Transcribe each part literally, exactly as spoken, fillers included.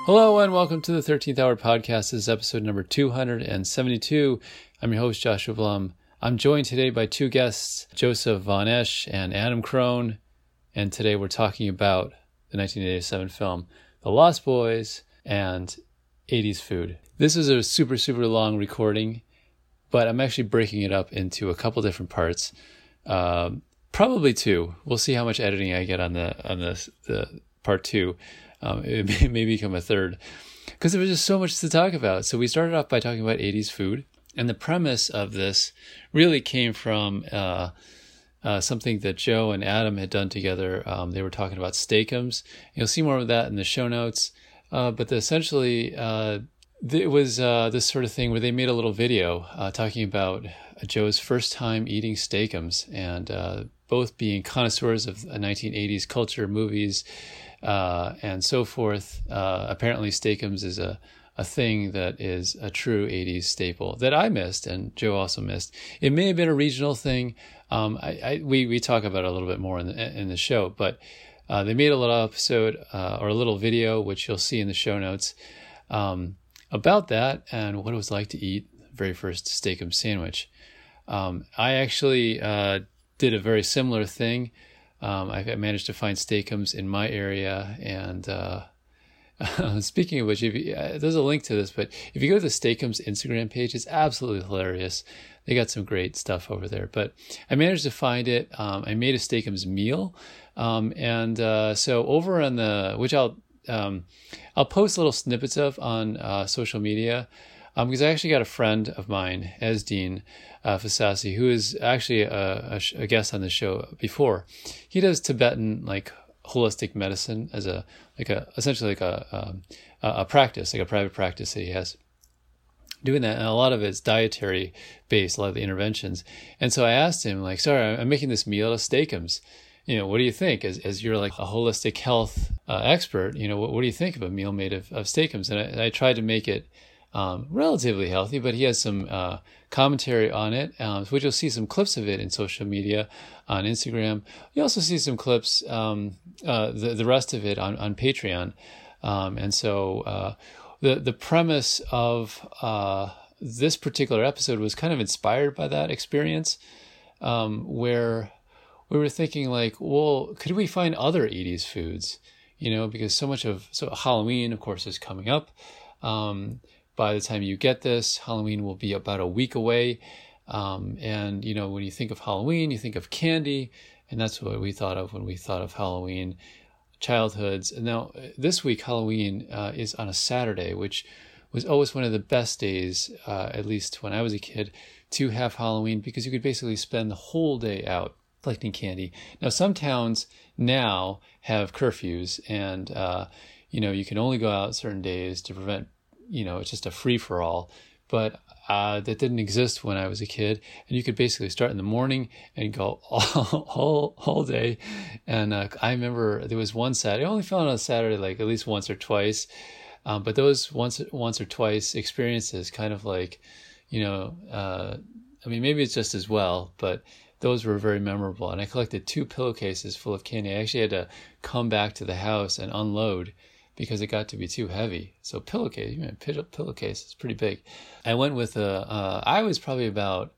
Hello and welcome to the thirteenth Hour Podcast. This is episode number two hundred seventy-two. I'm your host, Joshua Blum. I'm joined today by two guests, Joseph Von Esch and Adam Crone. And today we're talking about the nineteen eighty-seven film, The Lost Boys and eighties food. This is a super, super long recording, but I'm actually breaking it up into a couple different parts. Um, probably two. We'll see how much editing I get on the on the, the part two. Um, it may, may become a third because there was just so much to talk about. So we started off by talking about eighties food. And the premise of this really came from uh, uh, something that Joe and Adam had done together. Um, they were talking about Steakums. You'll see more of that in the show notes. Uh, but the, essentially, uh, it was uh, this sort of thing where they made a little video uh, talking about Joe's first time eating Steakums, and uh, both being connoisseurs of nineteen eighties culture, movies, Uh, and so forth. Uh, apparently Steakums is a, a thing that is a true eighties staple that I missed and Joe also missed. It may have been a regional thing. Um, I, I, we, we talk about it a little bit more in the, in the show, but uh, they made a little episode uh, or a little video, which you'll see in the show notes, um, about that and what it was like to eat the very first Steakum sandwich. Um, I actually uh, did a very similar thing. Um, I managed to find Steakums in my area, and uh, speaking of which, if you, uh, there's a link to this, but if you go to the Steakums Instagram page, it's absolutely hilarious. They got some great stuff over there, but I managed to find it. Um, I made a Steakums meal, um, and uh, so over on the, which I'll um, I'll post little snippets of on uh, social media. Um, because I actually got a friend of mine, Esdeen uh, Fasasi, who is actually a, a, a guest on the show before. He does Tibetan like holistic medicine as a like a essentially like a um, a, a practice, like a private practice that he has doing that, and a lot of it's dietary based, a lot of the interventions. And so I asked him, like, sorry, I'm making this meal of Steakums. You know, what do you think? As as you're like a holistic health uh, expert, you know, what, what do you think of a meal made of, of Steakums? And I, and I tried to make it Um, relatively healthy, but he has some uh, commentary on it, um, which you'll see some clips of it in social media, on Instagram. You also see some clips, um, uh, the the rest of it on on Patreon, um, and so uh, the the premise of uh, this particular episode was kind of inspired by that experience, um, where we were thinking like, well, could we find other eighties foods? You know, because so much of so Halloween, of course, is coming up. Um, By the time you get this, Halloween will be about a week away. Um, and, you know, when you think of Halloween, you think of candy. And that's what we thought of when we thought of Halloween childhoods. And now this week, Halloween uh, is on a Saturday, which was always one of the best days, uh, at least when I was a kid, to have Halloween, because you could basically spend the whole day out collecting candy. Now, some towns now have curfews and, uh, you know, you can only go out certain days to prevent, you know, it's just a free for all, but uh, that didn't exist when I was a kid. And you could basically start in the morning and go all all, all day. And uh, I remember there was one Saturday, I only fell on a Saturday like at least once or twice, um, but those once once or twice experiences kind of like, you know, uh, I mean, maybe it's just as well, but those were very memorable. And I collected two pillowcases full of candy. I actually had to come back to the house and unload because it got to be too heavy. So pillowcase, you know, pillowcase is pretty big. I went with a, uh, I was probably about,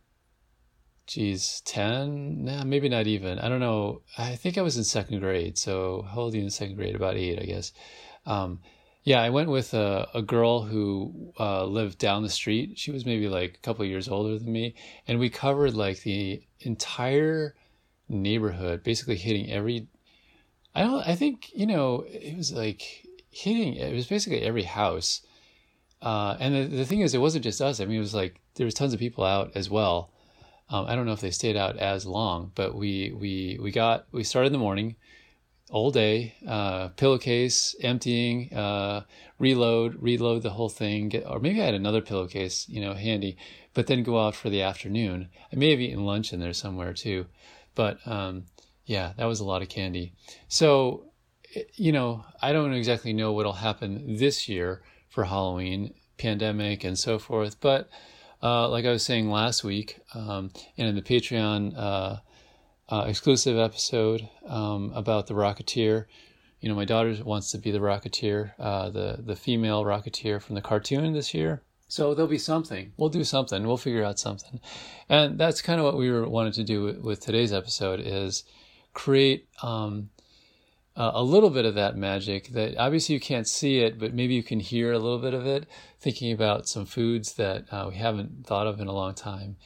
geez, ten? Nah, maybe not even. I don't know. I think I was in second grade. So how old are you in second grade? About eight, I guess. Um, yeah, I went with a, a girl who uh, lived down the street. She was maybe like a couple of years older than me. And we covered like the entire neighborhood, basically hitting every, I don't, I think, you know, it was like hitting, it was basically every house. Uh, and the, the thing is, it wasn't just us. I mean, it was like, there was tons of people out as well. Um, I don't know if they stayed out as long, but we, we, we got, we started in the morning, all day, uh, pillowcase, emptying, uh, reload, reload the whole thing, get, or maybe I had another pillowcase, you know, handy, but then go out for the afternoon. I may have eaten lunch in there somewhere too, but, um, yeah, that was a lot of candy. So, you know, I don't exactly know what'll happen this year for Halloween, pandemic and so forth. But uh, like I was saying last week, um, and in the Patreon uh, uh, exclusive episode um, about The Rocketeer, you know, my daughter wants to be the Rocketeer, uh, the the female Rocketeer from the cartoon this year. So there'll be something. We'll do something. We'll figure out something. And that's kind of what we were wanted to do with, with today's episode, is create um, uh, a little bit of that magic that obviously you can't see it, but maybe you can hear a little bit of it, thinking about some foods that uh, we haven't thought of in a long time.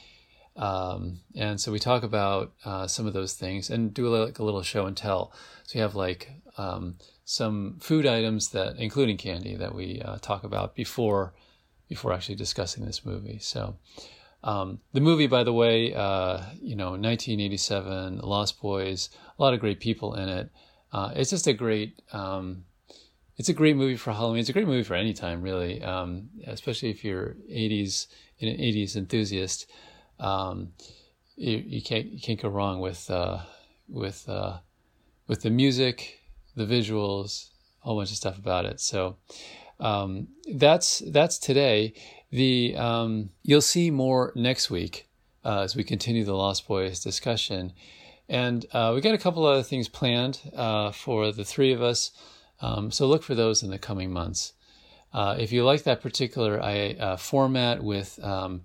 Um, and so we talk about uh, some of those things and do a, like a little show and tell. So we have like um, some food items that, including candy, that we uh, talk about before before actually discussing this movie. So um, the movie, by the way, uh, you know, nineteen eighty-seven, Lost Boys, a lot of great people in it. Uh, it's just a great, um, it's a great movie for Halloween. It's a great movie for any time, really, um, especially if you're eighties, an eighties enthusiast. Um, you, you can't you can't go wrong with uh, with uh, with the music, the visuals, a whole bunch of stuff about it. So um, that's that's today. The um, you'll see more next week uh, as we continue the Lost Boys discussion, and uh, we got a couple other things planned uh, for the three of us. Um, so look for those in the coming months. Uh, if you like that particular I, uh, format with um,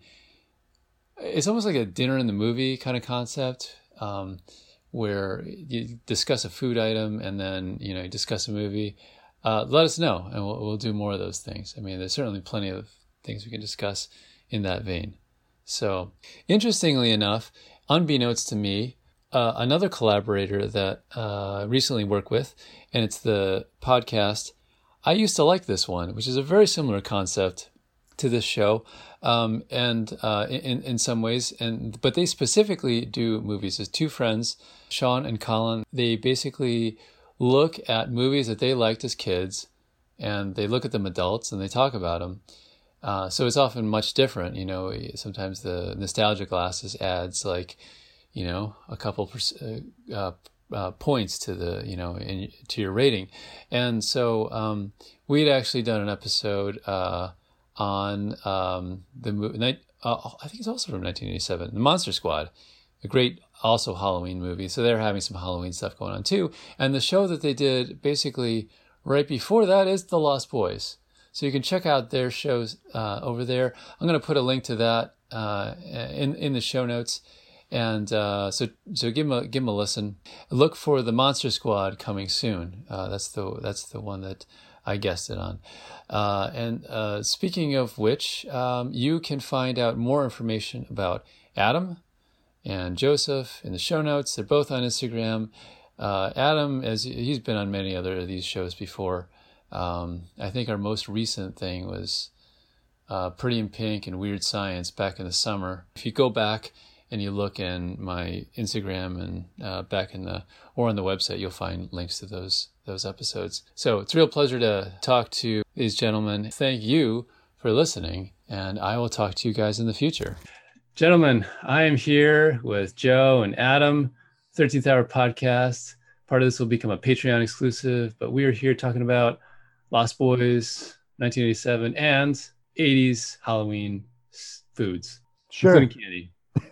it's almost like a dinner in the movie kind of concept, um, where you discuss a food item and then, you know, you discuss a movie. Uh, let us know, and we'll, we'll do more of those things. I mean, there's certainly plenty of things we can discuss in that vein. So, interestingly enough, unbeknownst to me, uh, another collaborator that uh, recently worked with, and it's the podcast, I used to like this one, which is a very similar concept to this show, um, and uh, in in some ways, and but they specifically do movies. As two friends, Sean and Colin, they basically look at movies that they liked as kids, and they look at them adults and they talk about them. Uh, so it's often much different. You know, sometimes the nostalgia glasses adds like, you know, a couple uh, uh, uh, points to the, you know, in, to your rating, and so um, we'd actually done an episode. Uh, on um, the movie, uh, I think it's also from nineteen eighty-seven, The Monster Squad, a great also Halloween movie. So they're having some Halloween stuff going on too. And the show that they did basically right before that is The Lost Boys. So you can check out their shows uh, over there. I'm going to put a link to that uh, in in the show notes. And uh, so so give them a give them a listen. Look for The Monster Squad coming soon. Uh, that's the that's the one that I guessed it on. Uh, and uh, speaking of which, um, you can find out more information about Adam and Joseph in the show notes. They're both on Instagram. Uh, Adam, as he's been on many other of these shows before. Um, I think our most recent thing was uh, Pretty in Pink and Weird Science back in the summer. If you go back and you look in my Instagram and uh, back in the or on the website, you'll find links to those those episodes. So it's a real pleasure to talk to these gentlemen. Thank you for listening, and I will talk to you guys in the future. Gentlemen, I am here with Joe and Adam, thirteenth Hour Podcast. Part of this will become a Patreon exclusive, but we are here talking about Lost Boys, nineteen eighty-seven, and eighties Halloween foods, sure, including candy.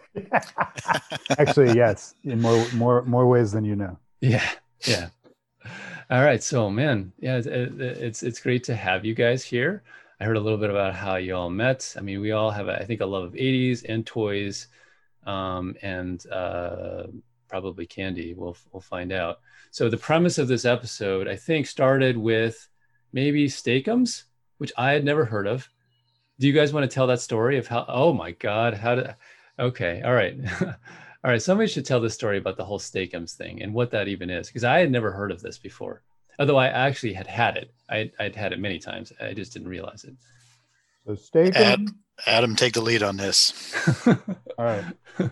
Actually, yes, in more more more ways than you know. Yeah, yeah. All right, so man, yeah, it's, it's it's great to have you guys here. I heard a little bit about how you all met. I mean, we all have, I think, a love of eighties and toys, um, and uh, probably candy. We'll we'll find out. So the premise of this episode, I think, started with maybe Steakums, which I had never heard of. Do you guys want to tell that story of how? Oh my God, how did? Okay, all right. All right, somebody should tell the story about the whole Steakums thing and what that even is, because I had never heard of this before. Although I actually had had it. I, I'd had it many times. I just didn't realize it. So Steakums. Ad, Adam, take the lead on this. All right.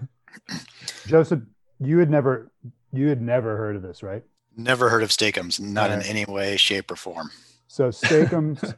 Joseph, you had never you had never heard of this, right? Never heard of Steakums, not right. in any way, shape, or form. So Steakums,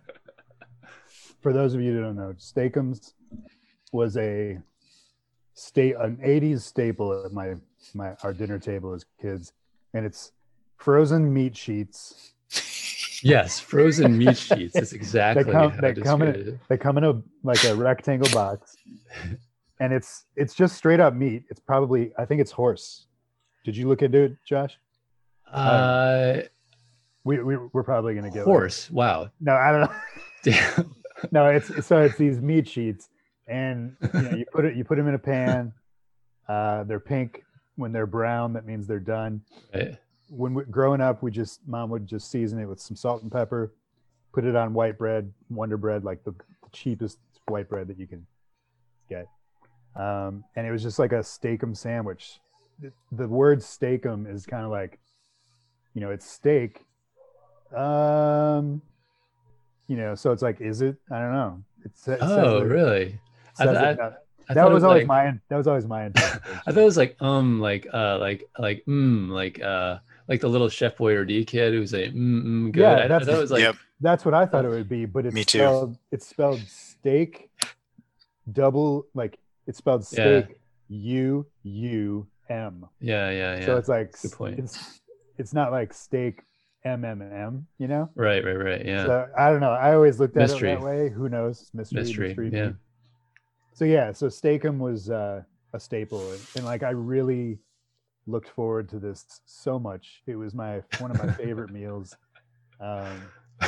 for those of you who don't know, Steakums was a state an eighties staple at my my our dinner table as kids, and it's frozen meat sheets. Yes, frozen meat sheets. That's exactly they come, how they I come in described a, it. They come in a like a rectangle box, and it's it's just straight up meat. It's probably I think it's horse. Did you look into it, Josh? Uh, We, we we're probably gonna get Horse. Like, wow. No, I don't know. Damn. No, it's so it's these meat sheets, and you know, you put it you put them in a pan. Uh, they're pink. When they're brown, that means they're done. Right. When we, growing up, we just mom would just season it with some salt and pepper, put it on white bread, Wonder Bread, like the, the cheapest white bread that you can get, um, and it was just like a steakum sandwich. The, the word steakum is kind of like, you know, it's steak. Um, you know, so it's like, is it? I don't know. It's it oh, it, really? I, I, I, I, I that was always like, my that was always my interpretation. I thought it was like um like uh like like mm like uh like the little Chef Boyardee kid who's like mm, mm good. Yeah, I, that's, I thought it was like yep. that's what I thought it would be, but it's Me too. spelled it's spelled steak double like it's spelled steak U U M. Yeah, yeah, yeah. So it's like good point. It's it's not like steak M M M, you know? Right, right, right. Yeah. So I don't know. I always looked at mystery. it that way. Who knows? Mystery, mystery. mystery Yeah. meat. So yeah, so steakum was uh, a staple, and, and like I really looked forward to this so much. It was my one of my favorite meals. Um,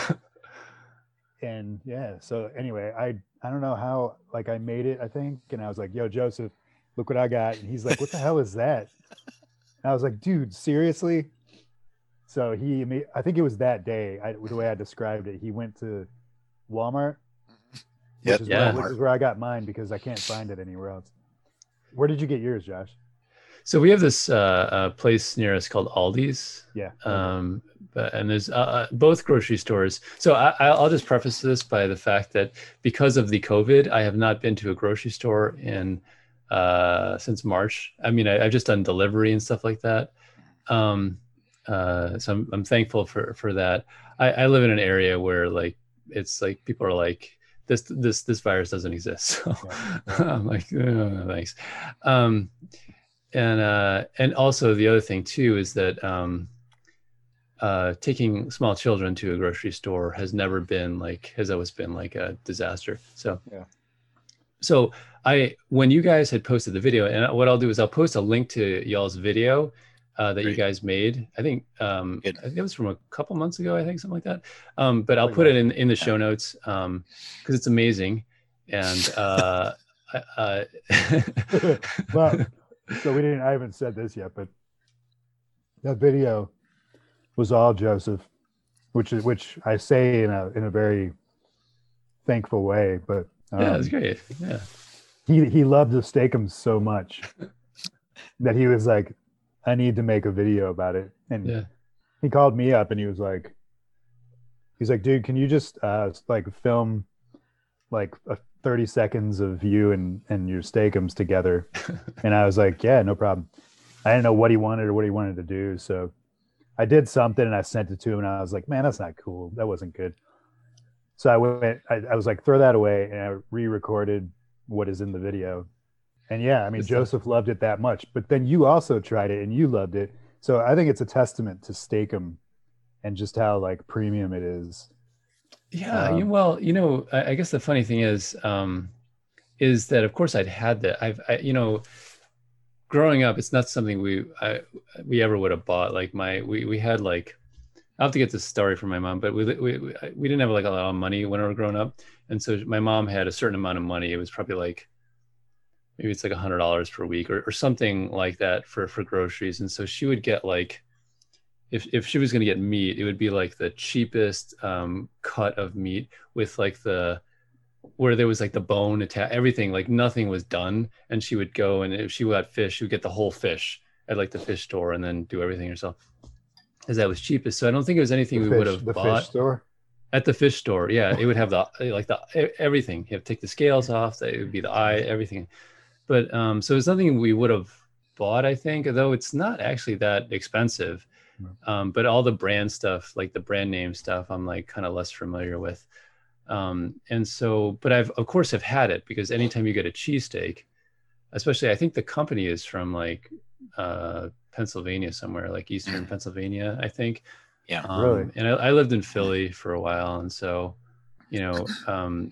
and yeah, so anyway, I I don't know how like I made it, I think, and I was like, "Yo, Joseph, look what I got," and he's like, "What the hell is that?" And I was like, "Dude, seriously?" So he, I think it was that day, I, the way I described it, he went to Walmart, Yep. which, is yeah. where, which is where I got mine because I can't find it anywhere else. Where did you get yours, Josh? So we have this uh, uh, place near us called Aldi's. Yeah. Um, but, and there's uh, both grocery stores. So I, I'll just preface this by the fact that because of the COVID, I have not been to a grocery store in uh, since March. I mean, I, I've just done delivery and stuff like that. Um, uh, so I'm, I'm thankful for for that. I, I live in an area where like it's like people are like, this this this virus doesn't exist. So Yeah, yeah. I'm like, oh, thanks. Um, and uh, and also the other thing too is that um, uh, taking small children to a grocery store has never been like has always been like a disaster. So Yeah. So I when you guys had posted the video, and what I'll do is I'll post a link to y'all's video uh, that Great. you guys made. I think um, Good. I think it was from a couple months ago. I think something like that. Um, but I'll Like put that. it in in the show notes because um, it's amazing. And uh, uh, Well, so we didn't, I haven't said this yet, but that video was all Joseph, which is, which I say in a, in a very thankful way, but um, yeah, it's great. Yeah. he, he loved the steakums so much that he was like, I need to make a video about it. And Yeah. he called me up and he was like, he's like, dude, can you just uh, like film like a thirty seconds of you and, and your steakums together? And I was like, yeah, no problem. I didn't know what he wanted or what he wanted to do. So I did something and I sent it to him and I was like, man, that's not cool. That wasn't good. So I went, I, I was like, throw that away. And I re-recorded what is in the video. And yeah, I mean, Good stuff. Joseph loved it that much, but then you also tried it and you loved it. So I think it's a testament to Steakum and just how like premium it is. Yeah, Um, you, well, you know, I, I guess the funny thing is, um, is that of course I'd had that. I've, I, you know, growing up, it's not something we, I, we ever would have bought. Like my, we, we had like, I have to get this story from my mom, but we, we, we we didn't have like a lot of money when we were growing up, and so my mom had a certain amount of money. It was probably like, maybe it's like a hundred dollars per week or, or something like that for for groceries, and so she would get like. If, if she was going to get meat, it would be like the cheapest um, cut of meat with like the, where there was like the bone attached, everything, like nothing was done. And she would go, and if she got fish, she would get the whole fish at like the fish store and then do everything herself, because that was cheapest. So I don't think it was anything the we would fish, have the bought fish store. at the fish store. Yeah, it would have the, like the, everything. You have to take the scales off, it would be the eye, everything. But um, so it's nothing we would have bought, I think, though it's not actually that expensive. Um, but all the brand stuff, like the brand name stuff, I'm like kind of less familiar with. Um, and so, but I've of course have had it, because anytime you get a cheesesteak, especially I think the company is from like uh, Pennsylvania somewhere, like Eastern Pennsylvania, I think. Yeah. Um, Really? And I, I lived in Philly for a while, and so, you know, um,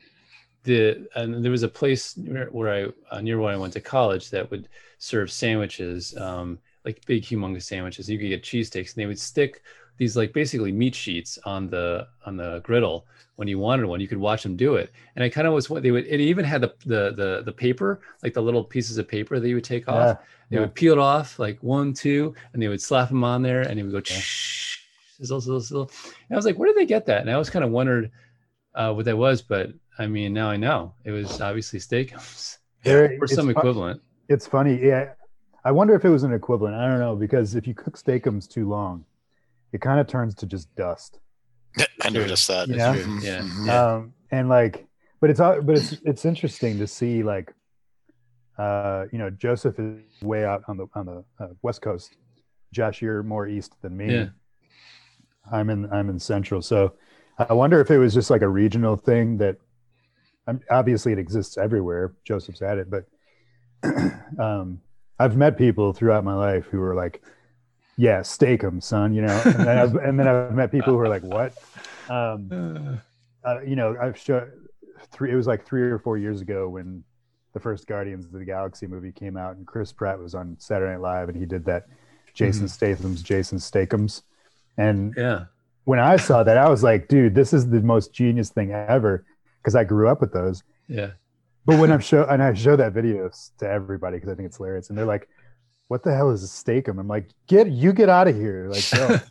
the and there was a place near, where I uh, near where I went to college that would serve sandwiches. Um, like big humongous sandwiches. You could get cheesesteaks, and they would stick these like basically meat sheets on the on the griddle. When you wanted one, you could watch them do it. And I kind of was what they would, it even had the, the, the, the paper, like the little pieces of paper that you would take off. Yeah, they yeah. would peel it off like one, two, and they would slap them on there and it would go, Yeah. sizzle, sizzle, sizzle. And I was like, where did they get that? And I always kind of wondered uh, what that was, but I mean, now I know it was obviously Steakums There- or it's some fu- equivalent. It's funny. Yeah. I wonder if it was an equivalent. I don't know, because if you cook Steakums too long, it kind of turns to just dust. I noticed that. You know? Mhm. Yeah. Mhm. Um, and like, but it's all, but it's it's interesting to see like, uh, you know, Joseph is way out on the on the uh, West Coast. Josh, you're more east than me. Yeah. I'm in I'm in Central, so I wonder if it was just like a regional thing that, um, obviously it exists everywhere. Joseph's at it, but um, I've met people throughout my life who were like, "Yeah, steak 'em, son," you know, and then I've, and then I've met people who are like, "What?" Um, uh, you know, I've showed three. It was like three or four years ago when the first Guardians of the Galaxy movie came out, and Chris Pratt was on Saturday Night Live, and he did that Jason Mhm. Statham's Jason Steakums, and Yeah. when I saw that, I was like, dude, this is the most genius thing ever, because I grew up with those. Yeah. But when I'm show and I show that video to everybody because I think it's hilarious, and they're like, "What the hell is a steakum?" I'm like, "Get you get out of here!" Like,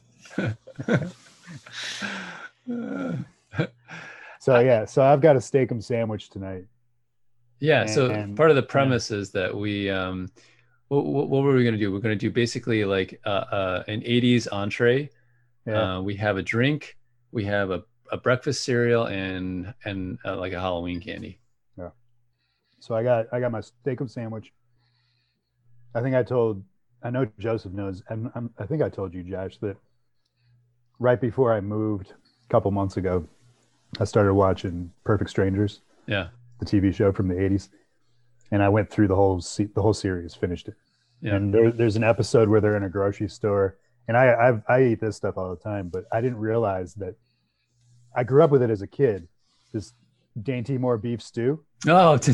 go. So yeah, so I've got a steakum sandwich tonight. Yeah. So And- part of the premise is that we, um, what, what, what were we going to do? We're going to do basically like uh, uh, an eighties entree. Yeah, Uh, we have a drink, we have a, a breakfast cereal, and and uh, like a Halloween candy. so I got I got my steakum sandwich. I think I told I know Joseph knows, and I'm, I think I told you, Josh, that right before I moved a couple months ago, I started watching Perfect Strangers, Yeah. the T V show from the eighties, and I went through the whole se- the whole series, finished it. Yeah. And there, there's an episode where they're in a grocery store, and I I've, I eat this stuff all the time, but I didn't realize that I grew up with it as a kid. This Dainty Moore beef stew, Oh, did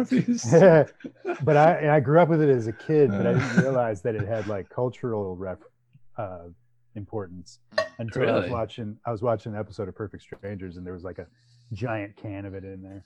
but I and I grew up with it as a kid, but I didn't realize that it had like cultural ref uh, importance until I was Really? watching. I was watching an episode of Perfect Strangers, and there was like a giant can of it in there.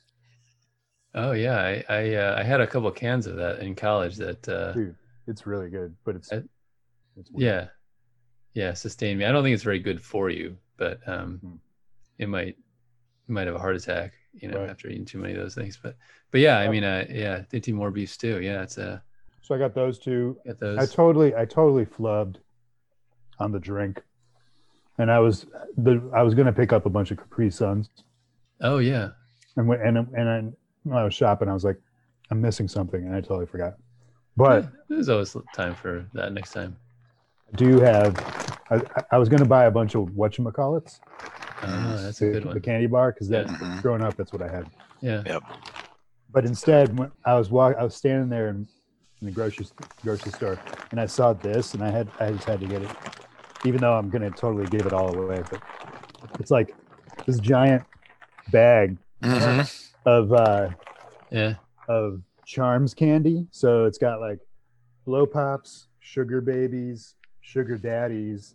Oh yeah, I I, uh, I had a couple cans of that in college. That uh, Dude, it's really good, but it's, I- it's weird. yeah, yeah, sustained me. I don't think it's very good for you, but um, Mhm. it might you might have a heart attack, you know, Right. after eating too many of those things. But but yeah, I Oh. mean, uh, yeah, Dinty more beef stew. Yeah, it's a So I got those two. get those. I totally, I totally flubbed on the drink, and I was the I was gonna pick up a bunch of Capri Suns, oh yeah, and when and and I, when I was shopping, I was like, I'm missing something, and I totally forgot. But Yeah, there's always time for that next time. I do have. I, I was gonna buy a bunch of whatchamacallits, Oh, that's a the, good the one. candy bar, because that Mhm. growing up, that's what I had. Yeah. Yep. But instead, when I was walk, I was standing there in, in the grocery grocery store, and I saw this, and I had I just had to get it, even though I'm gonna totally give it all away. But it's like this giant bag Mhm. of uh, Yeah. of Charms candy. So it's got like blow pops, sugar babies, sugar daddies,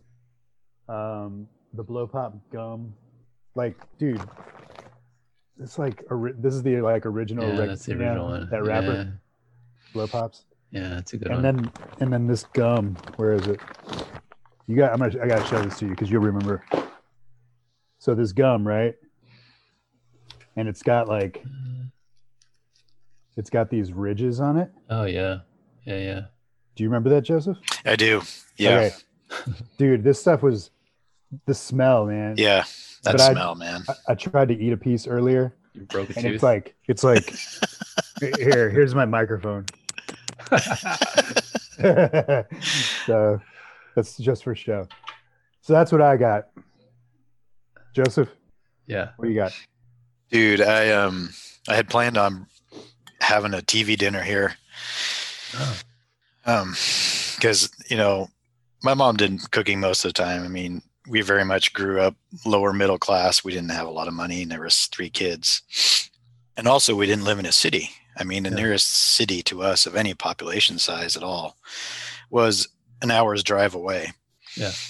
um, the blow pop gum. Like, dude, it's like ori- this is the like original. Yeah, reg- that's the yeah, original one. That wrapper, Yeah. blow pops. Yeah, that's a good And one. then and then this gum, where is it? You got I'm gonna I gotta show this to you because you'll remember. So this gum, right? And it's got like it's got these ridges on it. Oh yeah. Yeah, yeah. Do you remember that, Joseph? I do. Yeah. Okay. Dude, this stuff was the smell, man. Yeah. That But I- smell, man. I, I tried to eat a piece earlier, You broke a and tooth. it's like it's like here, here's my microphone. So that's just for show. So that's what I got. Joseph, yeah. what do you got? Dude, I um I had planned on having a T V dinner here. Oh. Um because, you know, my mom didn't cooking most of the time. I mean, we very much grew up lower middle class. We didn't have a lot of money, and there was three kids. And also we didn't live in a city. I mean, the Yeah. nearest city to us of any population size at all was an hour's drive away. Yeah.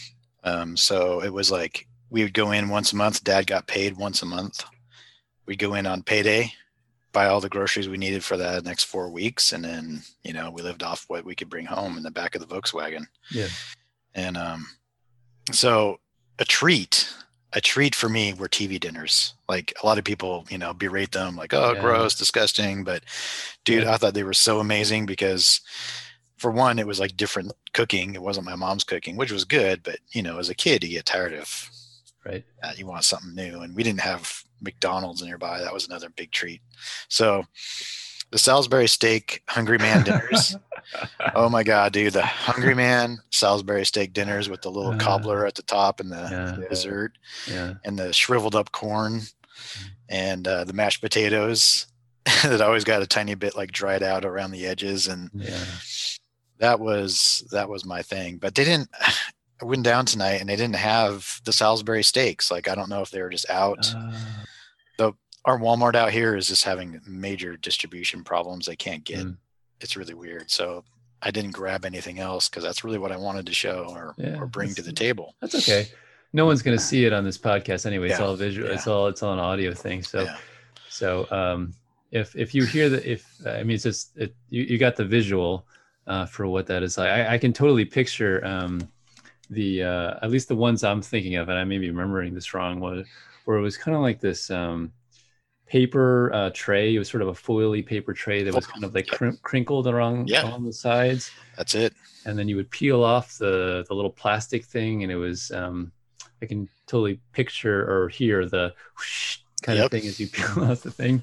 Um, so it was like we would go in once a month. Dad got paid once a month. We'd go in on payday, buy all the groceries we needed for the next four weeks. And then, you know, we lived off what we could bring home in the back of the Volkswagen. Yeah. And um, so a treat, a treat for me were T V dinners. Like a lot of people, you know, berate them like, oh, Yeah. gross, disgusting. But dude, Yeah. I thought they were so amazing because for one, it was like different cooking. It wasn't my mom's cooking, which was good. But, you know, as a kid, you get tired of, Right. uh, you want something new. And we didn't have McDonald's nearby. That was another big treat. So the Salisbury steak Hungry Man dinners. Oh my God, dude. The Hungry Man Salisbury steak dinners with the little Uh, cobbler at the top and the Yeah. Yeah. dessert Yeah. and the shriveled up corn and uh, the mashed potatoes that always got a tiny bit like dried out around the edges. And Yeah. that was, that was my thing, but they didn't, I went down tonight and they didn't have the Salisbury steaks. Like, I don't know if they were just out. Uh, The, our Walmart out here is just having major distribution problems. They can't get, Mm. it's really weird. So I didn't grab anything else because that's really what I wanted to show or, Yeah, or bring to that's- the table. That's okay. No one's going to see it on this podcast anyway. It's Yeah, all visual. yeah. It's all, it's all an audio thing. So, Yeah. so, um, if, if you hear that, if, I mean, it's just, it, you, you got the visual, uh, for what that is like. I, I can totally picture, um, the, uh, at least the ones I'm thinking of, and I may be remembering this wrong, was where it was kind of like this, um, paper, uh, tray. It was sort of a foily paper tray that was kind of like cr- crinkled around Yeah. on the sides. That's it. And then you would peel off the the little plastic thing, and it was um I can totally picture or hear the whoosh kind Yep. of thing as you peel off the thing.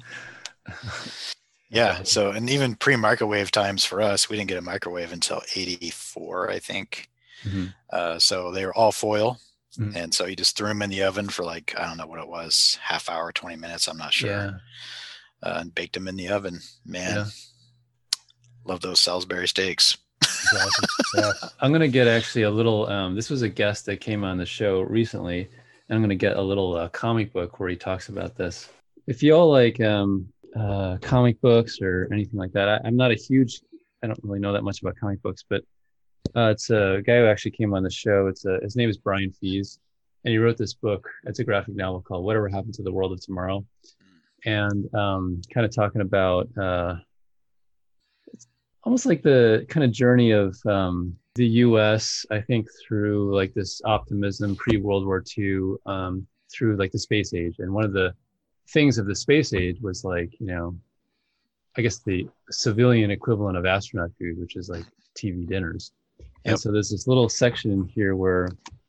Yeah. So, and even pre-microwave times for us, we didn't get a microwave until eighty-four, I think. Mhm. Uh, so they were all foil. Mhm. And so you just threw them in the oven for like, I don't know what it was, half hour, twenty minutes. I'm not sure. Yeah, Uh, and baked them in the oven. Man, Yeah. love those Salisbury steaks. Exactly. Yeah. I'm gonna get actually a little. Um, this was a guest that came on the show recently, and I'm gonna get a little uh, comic book where he talks about this. If you all like um, uh, comic books or anything like that, I, I'm not a huge. I don't really know that much about comic books, but uh, it's a guy who actually came on the show. It's a, his name is Brian Fees, and he wrote this book. It's a graphic novel called "Whatever Happened to the World of Tomorrow," and um, kind of talking about. Uh, almost like the kind of journey of um, the U S, I think, through like this optimism pre-World War Two, um, through like the space age. And one of the things of the space age was like, you know, I guess the civilian equivalent of astronaut food, which is like T V dinners. And Yep. so there's this little section here where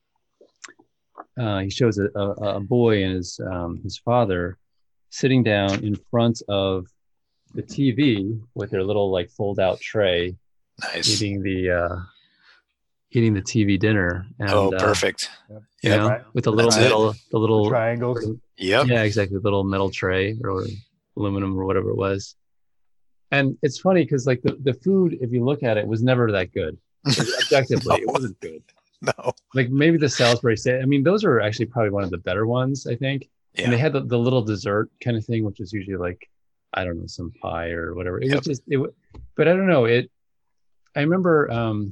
uh, he shows a, a, a boy and his um, his father sitting down in front of the T V with their little like fold out tray, Nice. eating the uh, eating the T V dinner. And, Oh, uh, perfect. you Yep. know, with the little That's it. metal, the little Triangles. Yep. yeah, exactly, the little metal tray or aluminum or whatever it was. And it's funny because like the, the food, if you look at it, was never that good. Objectively, it No. wasn't good. No. Like maybe the Salisbury steak. I mean, those are actually probably one of the better ones, I think. And they Yeah. had the, the little dessert kind of thing, which is usually like, I don't know, some pie or whatever. It Yep. was just, it, wa- but I don't know. It, I remember, um,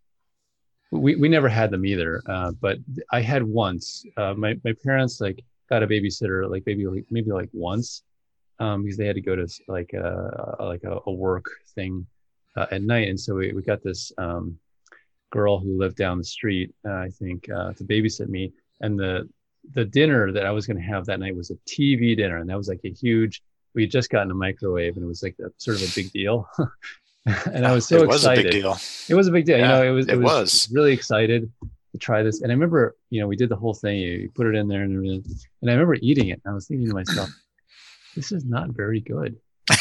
we, we never had them either. Uh, but I had once, uh, my, my parents like got a babysitter, like maybe, like maybe like once, um, because they had to go to like a, like a, a work thing, uh, at night. And so we, we got this, um, girl who lived down the street, uh, I think, uh, to babysit me. And the, the dinner that I was going to have that night was a T V dinner. And that was like a huge, we had just gotten a microwave and it was like a, sort of a big deal. And I was so it was excited. a big deal. It was a big deal. Yeah, you know, it was, it was. really excited to try this. And I remember, you know, we did the whole thing. You, you put it in there and everything. And I remember eating it. And I was thinking to myself, this is not very good.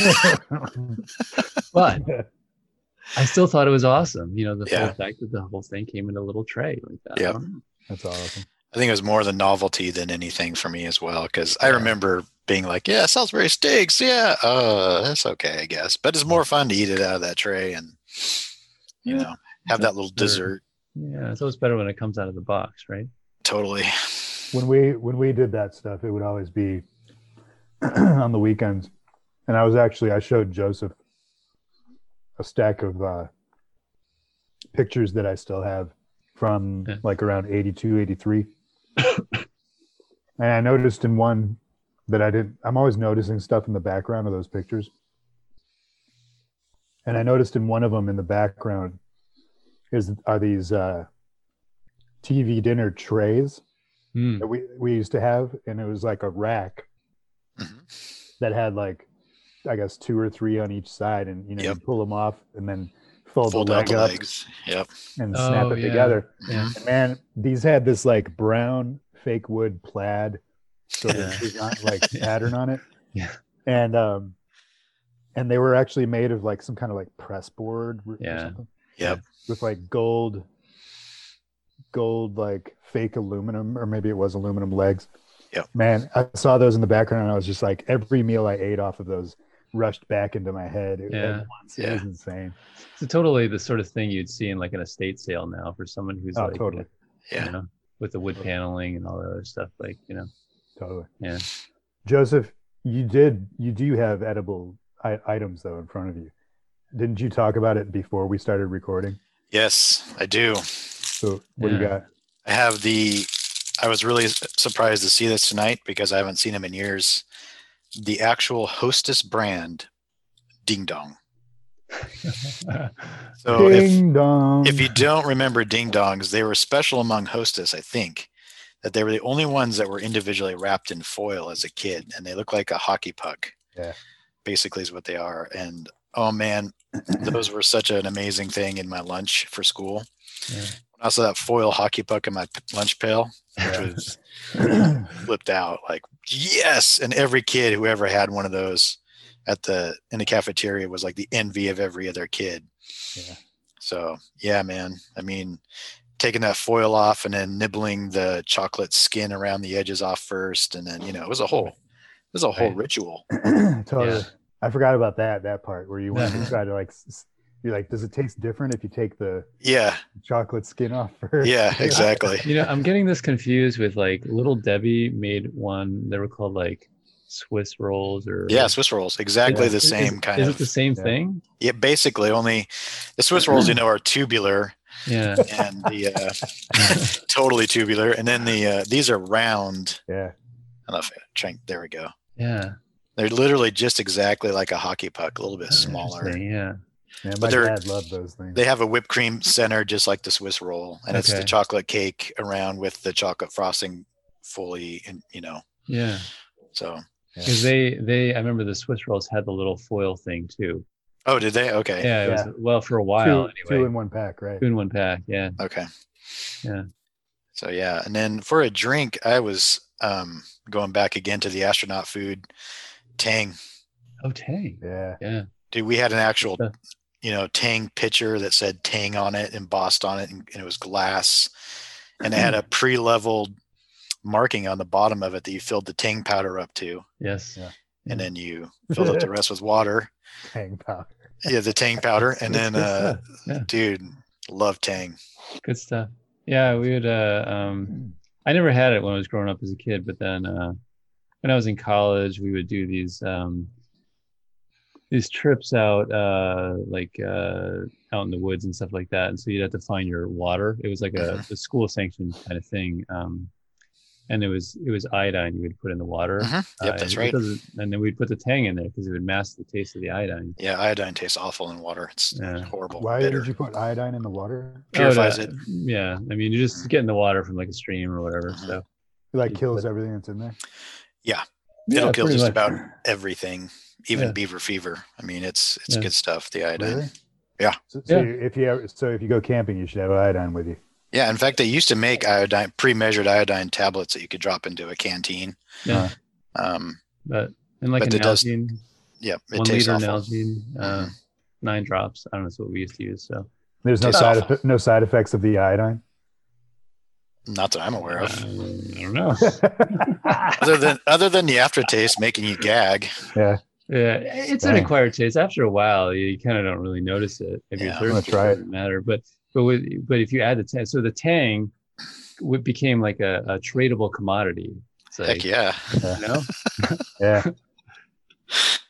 But I still thought it was awesome. You know, the Yeah. whole fact that the whole thing came in a little tray like that. Yep. That's awesome. I think it was more the novelty than anything for me as well. Cause I Yeah. remember being like, yeah, Salisbury steaks. Yeah. Uh, that's okay, I guess. But it's more fun to eat it out of that tray and, you Yeah. know, have that little Sure. dessert. Yeah, it's always better when it comes out of the box, right? Totally. When we when we did that stuff, it would always be on the weekends. And I was actually I showed Joseph a stack of uh, pictures that I still have from Yeah. like around eighty-two, eighty-three. And I noticed in one that I didn't, I'm always noticing stuff in the background of those pictures. And I noticed in one of them in the background is are these uh, T V dinner trays Mm. that we, we used to have. And it was like a rack Mhm. that had like, I guess, two or three on each side. And, you know, Yep. you pull them off and then fold, Fold the out leg the up legs. Yep. and snap Oh, it yeah. together. Yeah. And man, these had this like brown fake wood plaid sort Yeah. of design, like pattern on it. Yeah. And um and they were actually made of like some kind of like press board or Yeah. something Yep. with like gold gold like fake aluminum, or maybe it was aluminum legs. Yep. Man, I saw those in the background and I was just like, every meal I ate off of those rushed back into my head at Yeah. once. It Yeah. was insane. It's totally the sort of thing you'd see in like an estate sale now for someone who's Oh, like, totally. Yeah. you know, with the wood paneling and all the other stuff. Like, you know, Totally. yeah. Joseph, you did you do have edible I- items though in front of you. Didn't you talk about it before we started recording? Yes, I do. So what do you Yeah. got? I have the. I was really surprised to see this tonight because I haven't seen them in years. The actual Hostess brand, Ding Dong. So if Ding dong. if you don't remember Ding Dongs, they were special among Hostess, I think. That they were the only ones that were individually wrapped in foil as a kid, and they look like a hockey puck. Yeah. Basically is what they are. And oh man, those were such an amazing thing in my lunch for school. Yeah. I saw that foil hockey puck in my p- lunch pail, which Yeah. was flipped out like, yes. And every kid who ever had one of those at the in the cafeteria was like the envy of every other kid. Yeah. So yeah, man. I mean, taking that foil off and then nibbling the chocolate skin around the edges off first, and then you know it was a whole it was a whole Right. ritual. Totally. Yeah. I forgot about that that part where you went Yeah. to try to like s- you're like, does it taste different if you take the Yeah, chocolate skin off first? yeah, exactly. You know, I'm getting this confused with like Little Debbie made one. They were called like Swiss rolls or Yeah, Swiss rolls, exactly Yeah. the Is- same is, kind is of. it the same Yeah. thing? Yeah, basically only the Swiss rolls, you know, are tubular Yeah. and the uh, totally tubular, and then the uh, these are round. Yeah. I don't know if I trying. There we go. Yeah. They're literally just exactly like a hockey puck, a little bit smaller. Interesting, Yeah. Man, But my they're- dad loved those things. They have a whipped cream center, just like the Swiss roll, and it's the Okay. chocolate cake around with the chocolate frosting fully, and you know, Yeah. so. Because they, they, I remember the Swiss rolls had the little foil thing too. Oh, did they? Okay. Yeah. It Yeah. was, well, for a two, while two anyway. in one pack, right? Two in one pack. Yeah. Okay. Yeah. So yeah, and then for a drink, I was um, going back again to the astronaut food, Tang. Oh, Tang. Yeah. Yeah. Dude, we had an actual, Good you know, Tang pitcher that said Tang on it, embossed on it, and, and it was glass, and it had a pre-leveled marking on the bottom of it that you filled the Tang powder up to, Yes. Yeah. and then you filled up the rest with water. Tang powder. Yeah, the Tang powder, and then, Good uh, stuff. Yeah. dude, love Tang. Good stuff. Yeah. We would, uh, um, I never had it when I was growing up as a kid, but then, uh, when I was in college, we would do these, um, these trips out, uh, like, uh, out in the woods and stuff like that. And so you'd have to find your water. It was like a, a school sanctioned kind of thing. Um, and it was, it was iodine you would put in the water. Mhm. Yep, Uh, that's it right. doesn't- And then we'd put the Tang in there because it would mask the taste of the iodine. Yeah, iodine tastes awful in water. It's Yeah. horrible. Why bitter. did you put iodine in the water? Purifies Oh, it. to- Yeah. I mean, you just get in the water from like a stream or whatever. Mhm. So It like You kills put- everything that's in there. It'll Yeah, kill pretty just much. about everything, even Yeah. beaver fever. I mean, it's it's Yeah. good stuff. The iodine. Really? Yeah. So, so Yeah. you- if you ever, so if you go camping, you should have iodine with you. Yeah. In fact, they used to make iodine pre-measured iodine tablets that you could drop into a canteen. Yeah. Um, But and like But an it does- Nalgene, yeah, it one tastes liter awful. Nalgene, uh, Mhm. nine drops. I don't know. That's what we used to use. So There's no Tastes side awful. effect, no side effects of the iodine. Not that I'm aware uh, of. I don't know. Other than other than the aftertaste making you gag. Yeah. Yeah, it's an Dang. acquired taste. After a while, you, kind of don't really notice it if Yeah. you're I'm gonna thirsty. try It it. doesn't matter. But but with but if you add the tang, so the tang would became like a, a tradable commodity. It's like, Heck yeah. you know, Yeah.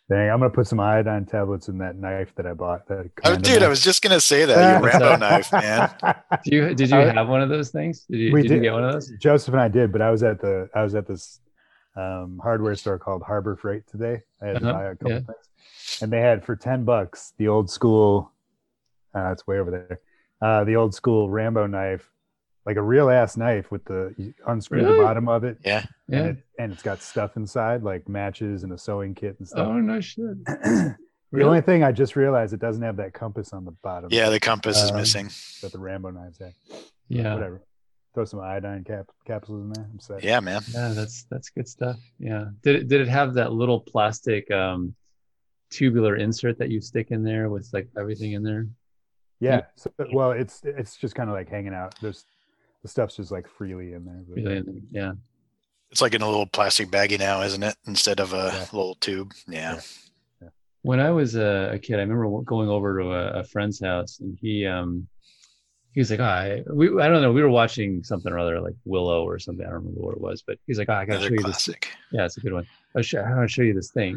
Dang, I'm gonna put some iodine tablets in that knife that I bought. That Oh, dude, knife. I was just gonna say that your Rambo knife, man. Do you did you I- have one of those things? Did you we did, did. you get one of those? Joseph and I did, but I was at the I was at this um, hardware store called Harbor Freight today. I had to Uh-huh, buy a couple yeah. things, and they had for ten bucks the old school. Uh, it's way over there. Uh, the old school Rambo knife, like a real ass knife with the you unscrew Really? the bottom of it, Yeah. Yeah. and, it, and it's got stuff inside like matches and a sewing kit and stuff. Oh no shit. The Really? only thing I just realized, it doesn't have that compass on the bottom. Yeah, the compass is Um, missing. that the Rambo knives have. Yeah. Whatever. Throw some iodine cap capsules in there. I'm set. Yeah, man. Yeah, that's that's good stuff. Yeah. Did it did it have that little plastic um tubular insert that you stick in there with like everything in there? Yeah. So, well, it's it's just kind of like hanging out. There's the stuff's just like freely in there. But Really? Yeah. It's like in a little plastic baggie now, isn't it? Instead of a Yeah. little tube. Yeah. Yeah. When I was a, a kid, I remember going over to a, a friend's house, and he um he was like, oh, I we I don't know, we were watching something or other like Willow or something. I don't remember what it was, but he's like, oh, I gotta Another show you this. classic. Yeah, it's a good one. I'll show, I want to show you this thing.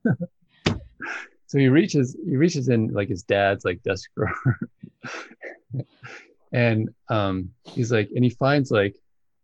So he reaches he reaches in like his dad's like desk drawer, and um he's like, and he finds like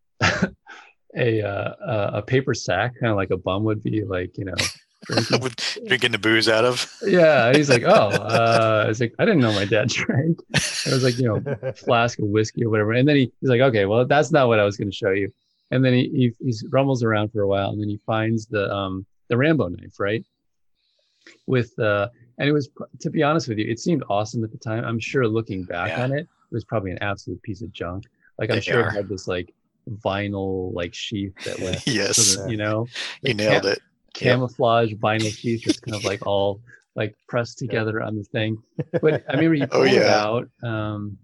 a uh, a a paper sack, kind of like a bum would be, like, you know, drinking. With drinking the booze out of. Yeah, he's like, oh, uh, I was like, I didn't know my dad drank. It was like, you know, flask of whiskey or whatever. And then he, he's like, okay, well, that's not what I was going to show you. And then he, he he rumbles around for a while, and then he finds the um the Rambo knife, right? With uh, and it was, to be honest with you, it seemed awesome at the time. I'm sure looking back Yeah. on it, it was probably an absolute piece of junk. Like, I'm They sure are. it had this like vinyl like sheath that went, Yes. to the, you know, You like, nailed cam- it. camouflage vinyl sheath that's kind of like all like pressed together on the thing. But I remember you Oh, pulled it yeah. out, um,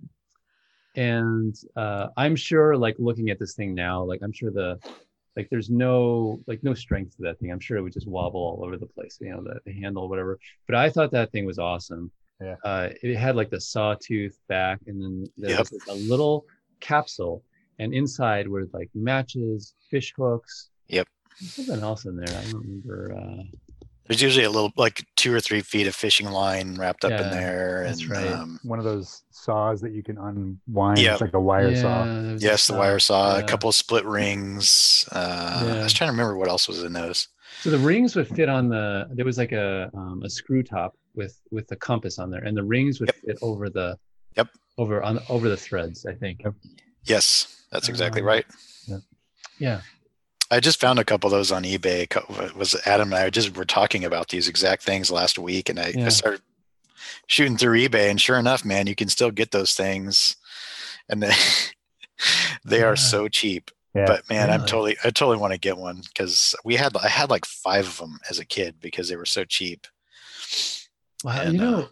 and uh, I'm sure, like, looking at this thing now, like, I'm sure the like there's no like no strength to that thing. I'm sure it would just wobble all over the place, you know, the, the handle, whatever. But I thought that thing was awesome. Yeah. Uh, it had like the sawtooth back, and then there Yep. was like a little capsule, and inside were like matches, fish hooks. Yep. Something else in there. I don't remember. Uh, There's usually a little, like two or three feet of fishing line wrapped up Yeah, in there. that's and right. um, One of those saws that you can unwind. Yeah. It's like a wire saw. there was a yes, the wire saw, yeah. a couple of split rings. Uh, Yeah. I was trying to remember what else was in those. So the rings would fit on the. There was like a um, a screw top with with the compass on there, and the rings would Yep. fit over the. Yep. Over on over the threads, I think. Yep. Yes, that's exactly Um, right. Yeah. I just found a couple of those on eBay. Co- Was Adam and I just were talking about these exact things last week, and I, Yeah. I started shooting through eBay, and sure enough, man, you can still get those things, and they they Yeah. are so cheap. Yeah. But man, I'm Really? totally I totally want to get one because we had I had like five of them as a kid because they were so cheap. Wow. And, you know,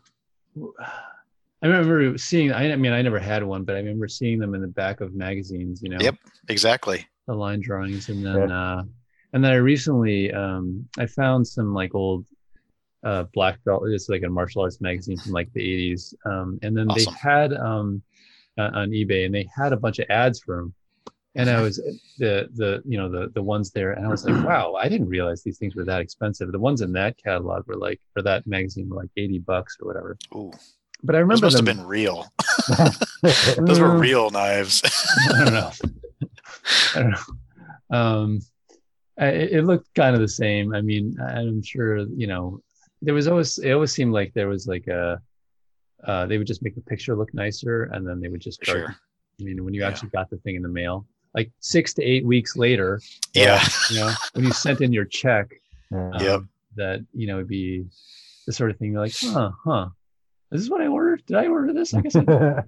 I remember seeing. I, I mean, I never had one, but I remember seeing them in the back of magazines. You know. Yep, exactly. The line drawings, and then uh and then I recently um I found some like old uh black belt. It's like a martial arts magazine from like the eighties, um and then Awesome. they had um uh, on eBay, and they had a bunch of ads for them, and I was the the you know the the ones there, and I was like, wow, I didn't realize these things were that expensive. The ones in that catalog were like, or that magazine were like eighty bucks or whatever. Ooh, But I those remember must them, have been real. Those were Mm. real knives. I don't know. I don't know. Um, I, it it looked kind of the same. I mean, I'm sure, you know, there was always, it always seemed like there was like a, uh, they would just make the picture look nicer, and then they would just start. Sure. I mean, when you Yeah. actually got the thing in the mail, like six to eight weeks later, Yeah. you know, when you sent in your check, Yeah. um, Yep. that, you know, it'd be the sort of thing you're like, huh, huh. Is this what I ordered? Did I order this? I guess I,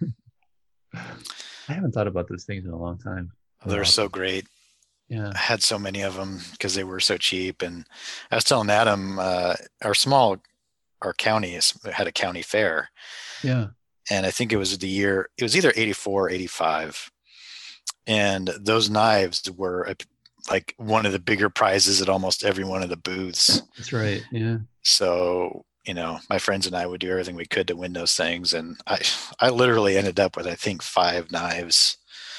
I haven't thought about those things in a long time. They're so great. Yeah. I had so many of them because they were so cheap. And I was telling Adam, uh, our small, our county is, had a county fair. Yeah. And I think it was the year, it was either eighty-four or eighty-five. And those knives were a, like one of the bigger prizes at almost every one of the booths. That's right. Yeah. So, you know, my friends and I would do everything we could to win those things. And I, I literally ended up with, I think, five knives.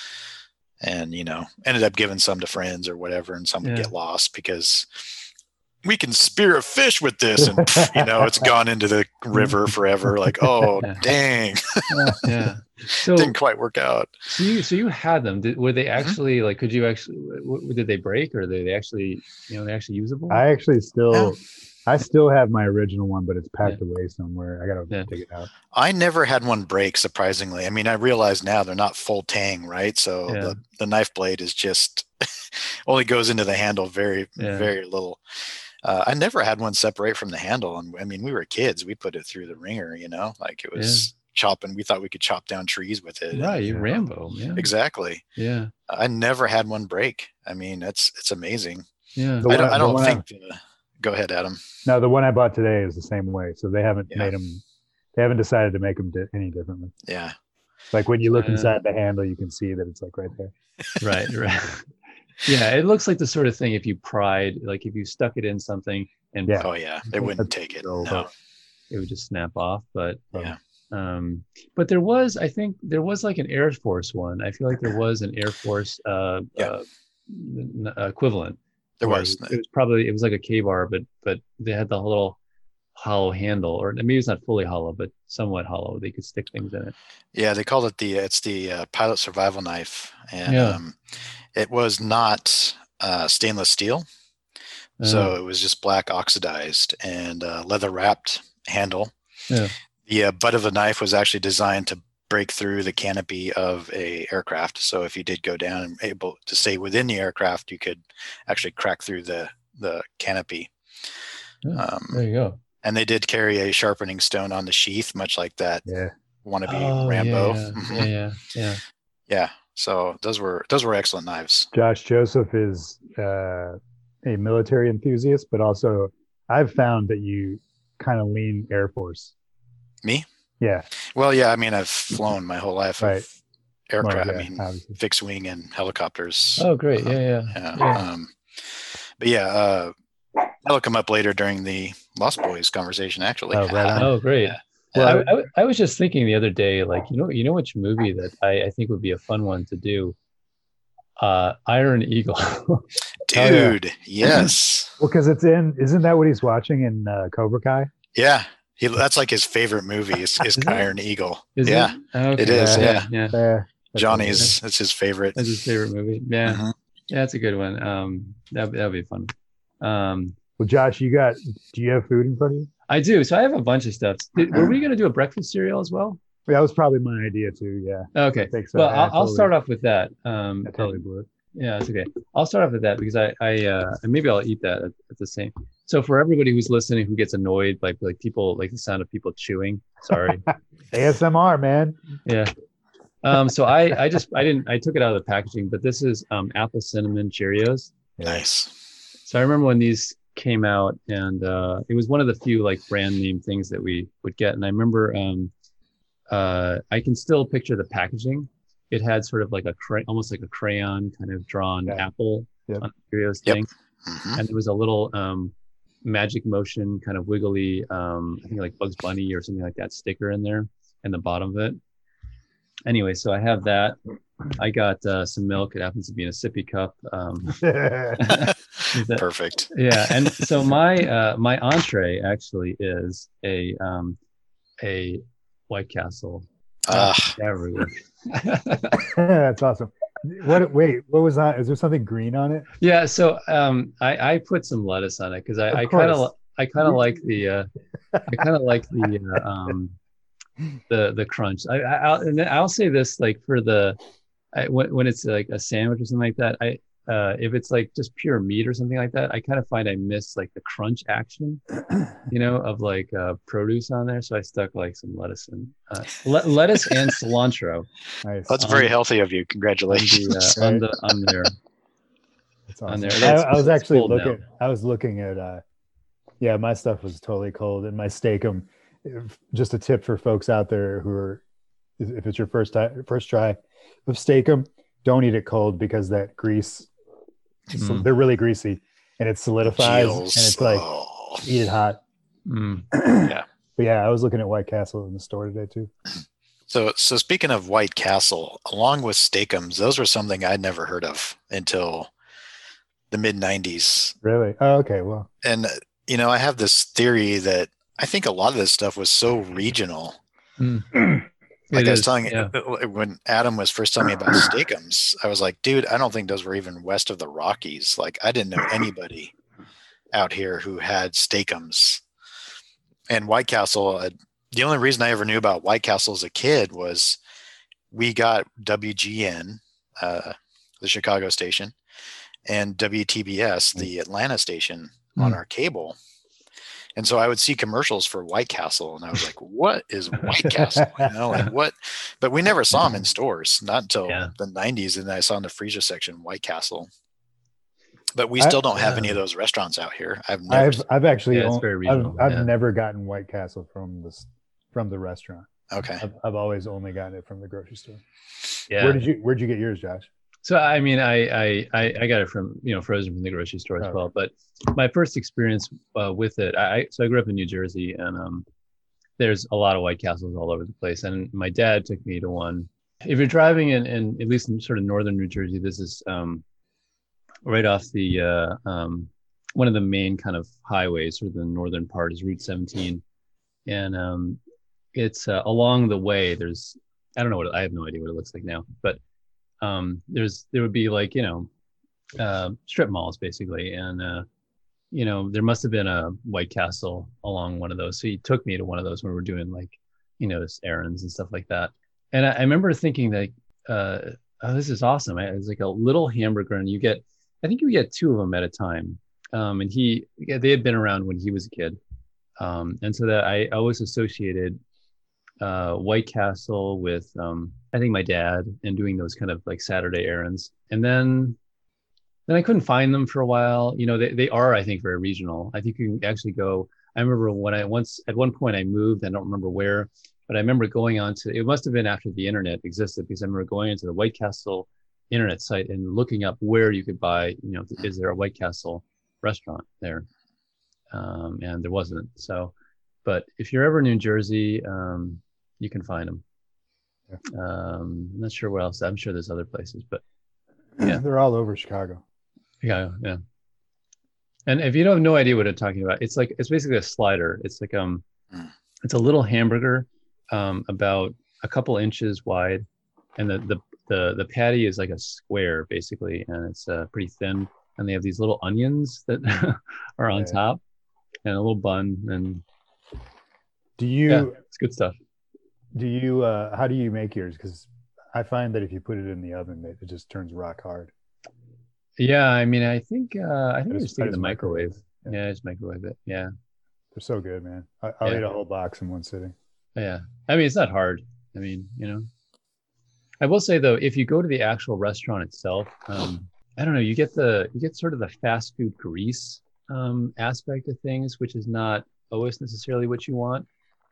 And, you know, ended up giving some to friends or whatever, and some would Yeah. get lost because we can spear a fish with this, and you know, it's gone into the river forever. Like, oh, Yeah. dang, Yeah. So didn't quite work out. So you, so you had them. Did, were they actually like? Could you actually? W- w- did they break, or are they, they actually, you know, they actually usable? I actually still, Yeah. I still have my original one, but it's packed away somewhere. I gotta Yeah. take it out. I never had one break, surprisingly. I mean, I realize now they're not full tang, right? So Yeah. the, the knife blade is just only goes into the handle very, Yeah. very little. Uh, I never had one separate from the handle. And I mean, we were kids. We put it through the ringer, you know, like it was chopping. We thought we could chop down trees with it. Right, And, you know, Rambo, yeah, exactly. yeah, I never had one break. I mean, it's it's amazing. yeah. The I don't, one- I the don't one think. Uh, go ahead, Adam. No, the one I bought today is the same way. So they haven't Yeah. made them. They haven't decided to make them di- any differently. Yeah. Like when you look Uh, inside the handle, you can see that it's like right there. Right, right. Yeah, it looks like the sort of thing if you pried, like if you stuck it in something and Yeah. Oh yeah, they wouldn't take it. So- No. it would just snap off. But Yeah. um, but there was, I think, there was like an Air Force one. I feel like there was an Air Force uh, Yeah. uh n- n- equivalent. There where was. It was probably it was like a K-bar, but but they had the little hollow handle, or maybe it's not fully hollow, but somewhat hollow. They could stick things in it. Yeah, they called it the it's the uh, pilot survival knife, and Yeah. um, it was not uh, stainless steel, so Uh, it was just black oxidized and uh, leather wrapped handle. Yeah. The uh, butt of the knife was actually designed to break through the canopy of a aircraft. So if you did go down and able to stay within the aircraft, you could actually crack through the the canopy. Yeah, Um, there you go. and they did carry a sharpening stone on the sheath, much like that Yeah. wannabe Oh, Rambo. yeah, Mhm. yeah, yeah, yeah. Yeah, so those were those were excellent knives. Josh Joseph is uh, a military enthusiast, but also I've found that you kind of lean Air Force. Me? Yeah. Well, yeah, I mean, I've flown my whole life Right. of aircraft. Well, I yeah, mean, obviously. fixed wing and helicopters. Oh, great. Uh, Yeah, yeah. yeah. yeah. Um, but yeah, uh, that'll come up later during the Lost Boys conversation. Actually, Oh, right on. Oh, great. Yeah. Well, I, I, I was just thinking the other day, like, you know, you know which movie that I, I think would be a fun one to do? Uh, Iron Eagle. dude, yes, Well, because it's in, isn't that what he's watching in uh, Cobra Kai? yeah. He, that's like his favorite movie is, is Is it? Iron Eagle. Is yeah, it? Okay. it is, Yeah. Yeah. Uh, that's Johnny's that's his favorite. That's his favorite movie. Yeah. Mhm. Yeah, that's a good one. Um, that that'd be fun. Um, Well, Josh, you got, do you have food in front of you? I do. So I have a bunch of stuff. Did, were we going to do a breakfast cereal as well? That was probably my idea too. Yeah. Okay. I think so. Well, I I'll, I'll totally- start off with that. Um, I totally and- blew it. Yeah, it's okay. I'll start off with that because I, I, uh, and maybe I'll eat that at, at the same. So for everybody who's listening who gets annoyed, like like people like the sound of people chewing. Sorry. A S M R, man. Yeah. Um. So I, I just I didn't I took it out of the packaging, but this is um apple cinnamon Cheerios. Nice. So I remember when these came out, and uh, it was one of the few like brand name things that we would get. And I remember um, uh, I can still picture the packaging. It had sort of like a cray- almost like a crayon kind of drawn Yeah. apple Yep. on the Cheerios Yep. thing. Mhm. And there was a little um, magic motion kind of wiggly, um, I think like Bugs Bunny or something like that sticker in there in the bottom of it. Anyway, so I have that. I got uh, some milk. It happens to be in a sippy cup. Um, that- Perfect. yeah, and so my uh, my entree actually is a um, a White Castle. Ah, Everywhere. That's awesome. What? Wait, what was that? Is there something green on it? Yeah, so um, I, I put some lettuce on it because I, Of I kind of course. I kind of like the uh, I kind of like the uh, um, the the crunch. I, I I'll, and then I'll say this like for the I, when when it's like a sandwich or something like that. I uh, if it's like just pure meat or something like that, I kind of find I miss like the crunch action, you know, of like uh, produce on there. So I stuck like some lettuce and uh, le- lettuce and cilantro Nice. that's very Um, healthy of you. on Congratulations. the uh, on the on there. That's on awesome. there. I, That's- I was it's actually cold now. looking. I was looking at. uh Yeah, my stuff was totally cold, and my steakum. if- Just a tip for folks out there who are, if it's your first time, first try of steakum, don't eat it cold because that grease. Mm. They're really greasy, and it solidifies, Gills. and it's like Oh. eat it hot. Mm. But yeah, I was looking at White Castle in the store today too. So, so speaking of White Castle, along with steakums, those were something I'd never heard of until the mid nineties. Really? Oh, okay. Well, And, you know, I have this theory that I think a lot of this stuff was so regional. Mm. Like It I was is, telling you, yeah. when Adam was first telling me about Steakums, I was like, dude, I don't think those were even west of the Rockies. Like, I didn't know anybody out here who had Steakums. And White Castle, uh, the only reason I ever knew about White Castle as a kid was we got W G N, uh, the Chicago station, and W T B S, the Atlanta station, on Mm. our cable. And so I would see commercials for White Castle, and I was like, "What is White Castle?" You know, like what? But we never saw them in stores, not until Yeah. the nineties. And I saw in the freezer section White Castle. But we still I, don't have yeah. any of those restaurants out here. I've never. I've I've actually Yeah, it's on- very I've, regional, I've yeah. never gotten White Castle from this from the restaurant. Okay. I've, I've always only gotten it from the grocery store. Yeah. Where did you Where'd you get yours, Josh? So I mean, I, I I I got it from, you know, frozen from the grocery store as Oh. well. But my first experience uh, with it, I so I grew up in New Jersey, and um, there's a lot of White Castles all over the place. And my dad took me to one. If you're driving in, in at least in sort of northern New Jersey, this is um, right off the uh, um, one of the main kind of highways, or the northern part is Route seventeen, and um, it's uh, along the way. There's I don't know what I have no idea what it looks like now, but um, there's there would be like you know uh, strip malls basically, and uh, you know there must have been a White Castle along one of those. So he took me to one of those when we were doing like you know errands and stuff like that. And I, I remember thinking that uh, oh, this is awesome. It's like a little hamburger, and you get I think you get two of them at a time. Um, and he yeah, they had been around when he was a kid, um, and so that I always associated uh, White Castle with um, I think my dad and doing those kind of like Saturday errands. And then then I couldn't find them for a while. You know, they, they are, I think, very regional. I think you can actually go. I remember when I once at one point I moved, I don't remember where, but I remember going on to, it must have been after the internet existed, because I remember going into the White Castle internet site and looking up where you could buy, you know, is there a White Castle restaurant there? Um, and there wasn't. So, but if you're ever in New Jersey, um, you can find them. Yeah. Um, I'm not sure what else. I'm sure there's other places, but yeah, They're all over Chicago. yeah, yeah. And if you don't have no idea what I'm talking about, it's like it's basically a slider. It's like um, Mm. it's a little hamburger, um, about a couple inches wide, and the the the the patty is like a square basically, and it's uh, pretty thin. And they have these little onions that are on Yeah. top, and a little bun, and Do you yeah, it's good stuff. do you uh, how do you make yours? Because I find that if you put it in the oven, it, it just turns rock hard. Yeah, I mean, I think uh, I think I I just- just take I it in the just microwave. microwave it. Yeah, just microwave it. Yeah, They're so good, man. I, I'll Yeah. eat a whole box in one sitting. yeah. I mean, it's not hard. I mean, you know. I will say though, if you go to the actual restaurant itself, um, I don't know, you get the you get sort of the fast food grease um, aspect of things, which is not always necessarily what you want.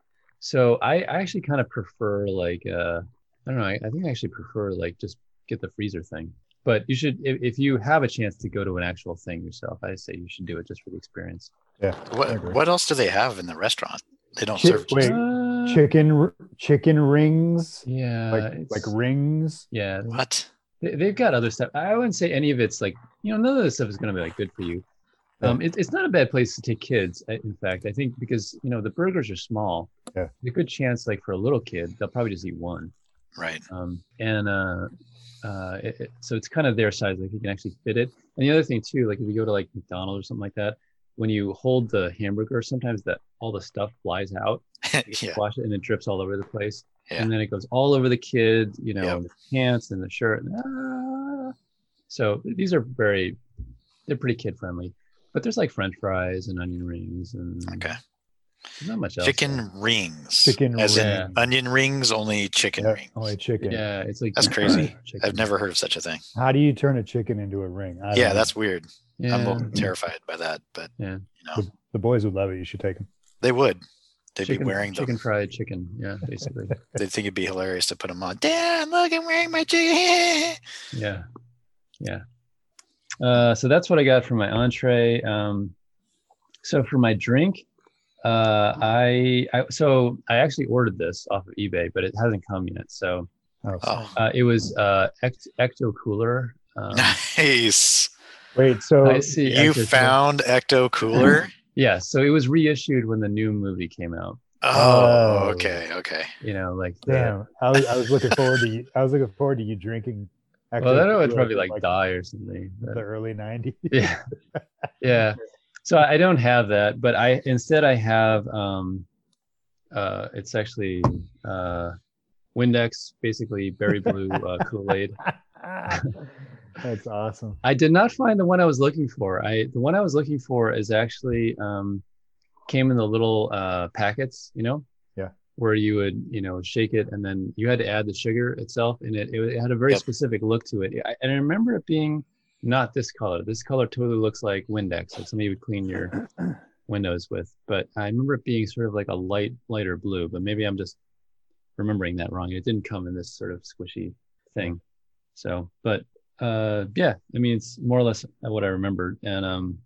So I, I actually kind of prefer like uh, I don't know. I, I think I actually prefer like just get the freezer thing. But you should, if, if you have a chance to go to an actual thing yourself, I say you should do it just for the experience. Yeah. I What agree. what else do they have in the restaurant? They don't Chi- serve. wait, Uh, chicken r- chicken rings, Yeah. like it's- like rings. Yeah. What? They, they've got other stuff. I wouldn't say any of it's like, you know, none of this stuff is going to be like good for you. Um, it, it's not a bad place to take kids. I- In fact, I think because, you know, the burgers are small. Yeah. There's a good chance, like for a little kid, they'll probably just eat one. Right. Um, and uh, uh, it, it- so it's kind of their size, like you can actually fit it. And the other thing too, like if you go to like McDonald's or something like that, when you hold the hamburger, sometimes that all the stuff flies out, Yeah. wash it, and it drips all over the place. Yeah. And then it goes all over the kid, you know, Yep. the pants and the shirt. And, ah. So these are very, they're pretty kid friendly. But there's like French fries and onion rings and Okay. there's not much else. Chicken rings. Chicken As in rings. onion rings, only chicken Yeah, rings. only chicken. Yeah, it's like That's crazy. chicken. I've never heard of such a thing. How do you turn a chicken into a ring? I don't Yeah, know. that's weird. Yeah. I'm a little terrified by that, but Yeah. you know, the, the boys would love it. You should take them. they would. They'd chicken, be wearing chicken them. fried chicken. Yeah, basically. They'd think it'd be hilarious to put them on. Dad, look, I'm wearing my chicken. Yeah. Yeah. Uh, so that's what I got for my entree. Um, so for my drink, uh, I, I so I actually ordered this off of eBay, but it hasn't come yet. So Oh, Oh, uh, it was uh, Ect- Ecto Cooler. Um, nice. Wait, so I see. You Ecto- found Ecto Cooler? Yeah, so it was reissued when the new movie came out. Oh, Oh. okay, okay. You know, like the, damn, I was I was looking forward to you, I was looking forward to you drinking. well, then I would Ecto-Cooler probably from, like die or something. but- the early nineties. yeah, yeah. So I don't have that, but I instead I have um, uh, it's actually uh, Windex, basically berry blue uh, Kool-Aid. That's awesome. I did not find the one I was looking for. I the one I was looking for is actually um, came in the little uh, packets, you know, Yeah. where you would you know shake it and then you had to add the sugar itself, and it it had a very Yep. specific look to it. I, and I remember it being not this color. This color totally looks like Windex, like something you would clean your windows with. But I remember it being sort of like a light lighter blue. But maybe I'm just remembering that wrong. It didn't come in this sort of squishy thing. So, but uh yeah, I mean it's more or less what I remembered. And um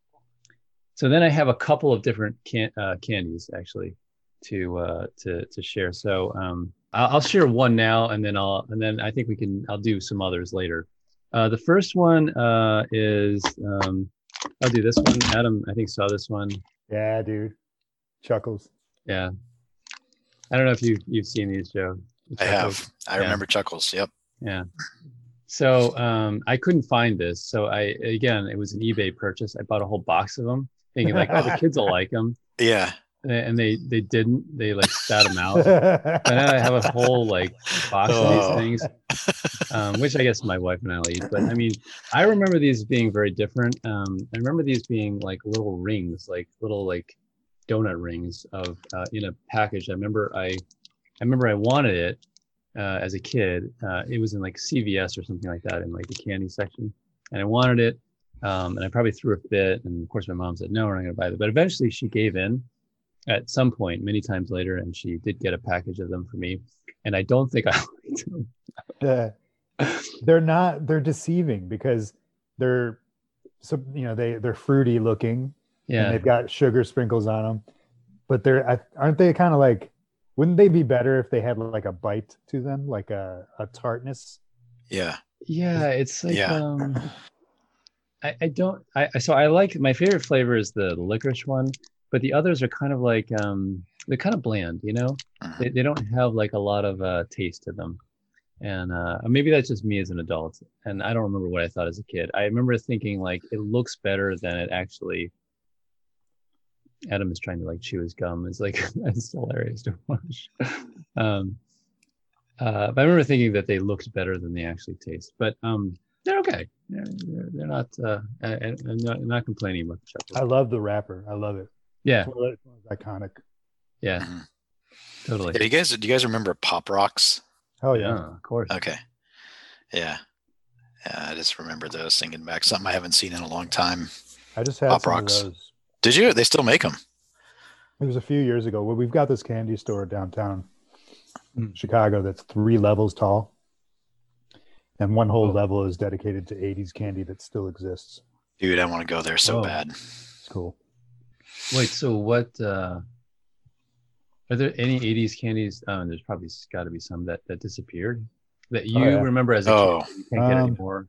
so then I have a couple of different can uh candies actually to uh to to share. So um I'll, I'll share one now, and then I'll and then I think we can I'll do some others later. Uh the first one uh is um I'll do this one. Adam I think saw this one. Yeah, dude. Chuckles. Yeah, I don't know if you you've seen these, Joe. I have. I Yeah. remember Chuckles. Yep. Yeah. So um, I couldn't find this. So I, again, it was an eBay purchase. I bought a whole box of them thinking like, oh, the kids will like them. Yeah. And they, they didn't, they like spat them out. And now I have a whole like box of Oh. these things, um, which I guess my wife and I will eat. But I mean, I remember these being very different. Um, I remember these being like little rings, like little like donut rings of uh, in a package. I remember I, I remember I wanted it. Uh, as a kid, uh, it was in like C V S or something like that in like the candy section, and I wanted it, um, and I probably threw a fit, and of course my mom said no, we're not going to buy it. But eventually she gave in at some point, many times later, and she did get a package of them for me, and I don't think I liked them. Uh, they're not. They're deceiving because they're, so you know they they're fruity looking. Yeah, And they've got sugar sprinkles on them, but they're I- aren't they kind of like? Wouldn't they be better if they had like a bite to them, like a, a tartness? Yeah. yeah, it's like Yeah. um, I I don't I I- so I like my favorite flavor is the licorice one, but the others are kind of like um they're kind of bland, you know. Mhm. They they don't have like a lot of uh, taste to them. And uh, maybe that's just me as an adult. And I don't remember what I thought as a kid. I remember thinking like it looks better than it actually. Adam is trying to like chew his gum. It's like it's hilarious to watch. Um, uh, but I remember thinking that they looked better than they actually taste. But um, they're okay. They're, they're, they're not. Uh, I, I'm not, I'm not complaining about the I chocolate. love the wrapper. I love it. Yeah, It's one of those- it's iconic. yeah, Mhm. totally. Yeah, do you guys do you guys remember Pop Rocks? Oh yeah, yeah. of course. Okay. Yeah. Yeah, I just remember those thinking back. Something I haven't seen in a long time. I just had Pop some Rocks. of those. Did you? They still make them. It was a few years ago. Well, we've got this candy store downtown Mm. Chicago that's three levels tall, and one whole Oh. level is dedicated to eighties candy that still exists. Dude, I want to go there so Whoa. bad. It's cool. Wait, so what? Uh, are there any eighties candies? Um, there's probably got to be some that that disappeared that you yeah. remember as a Oh. kid. You can't get Um, anymore.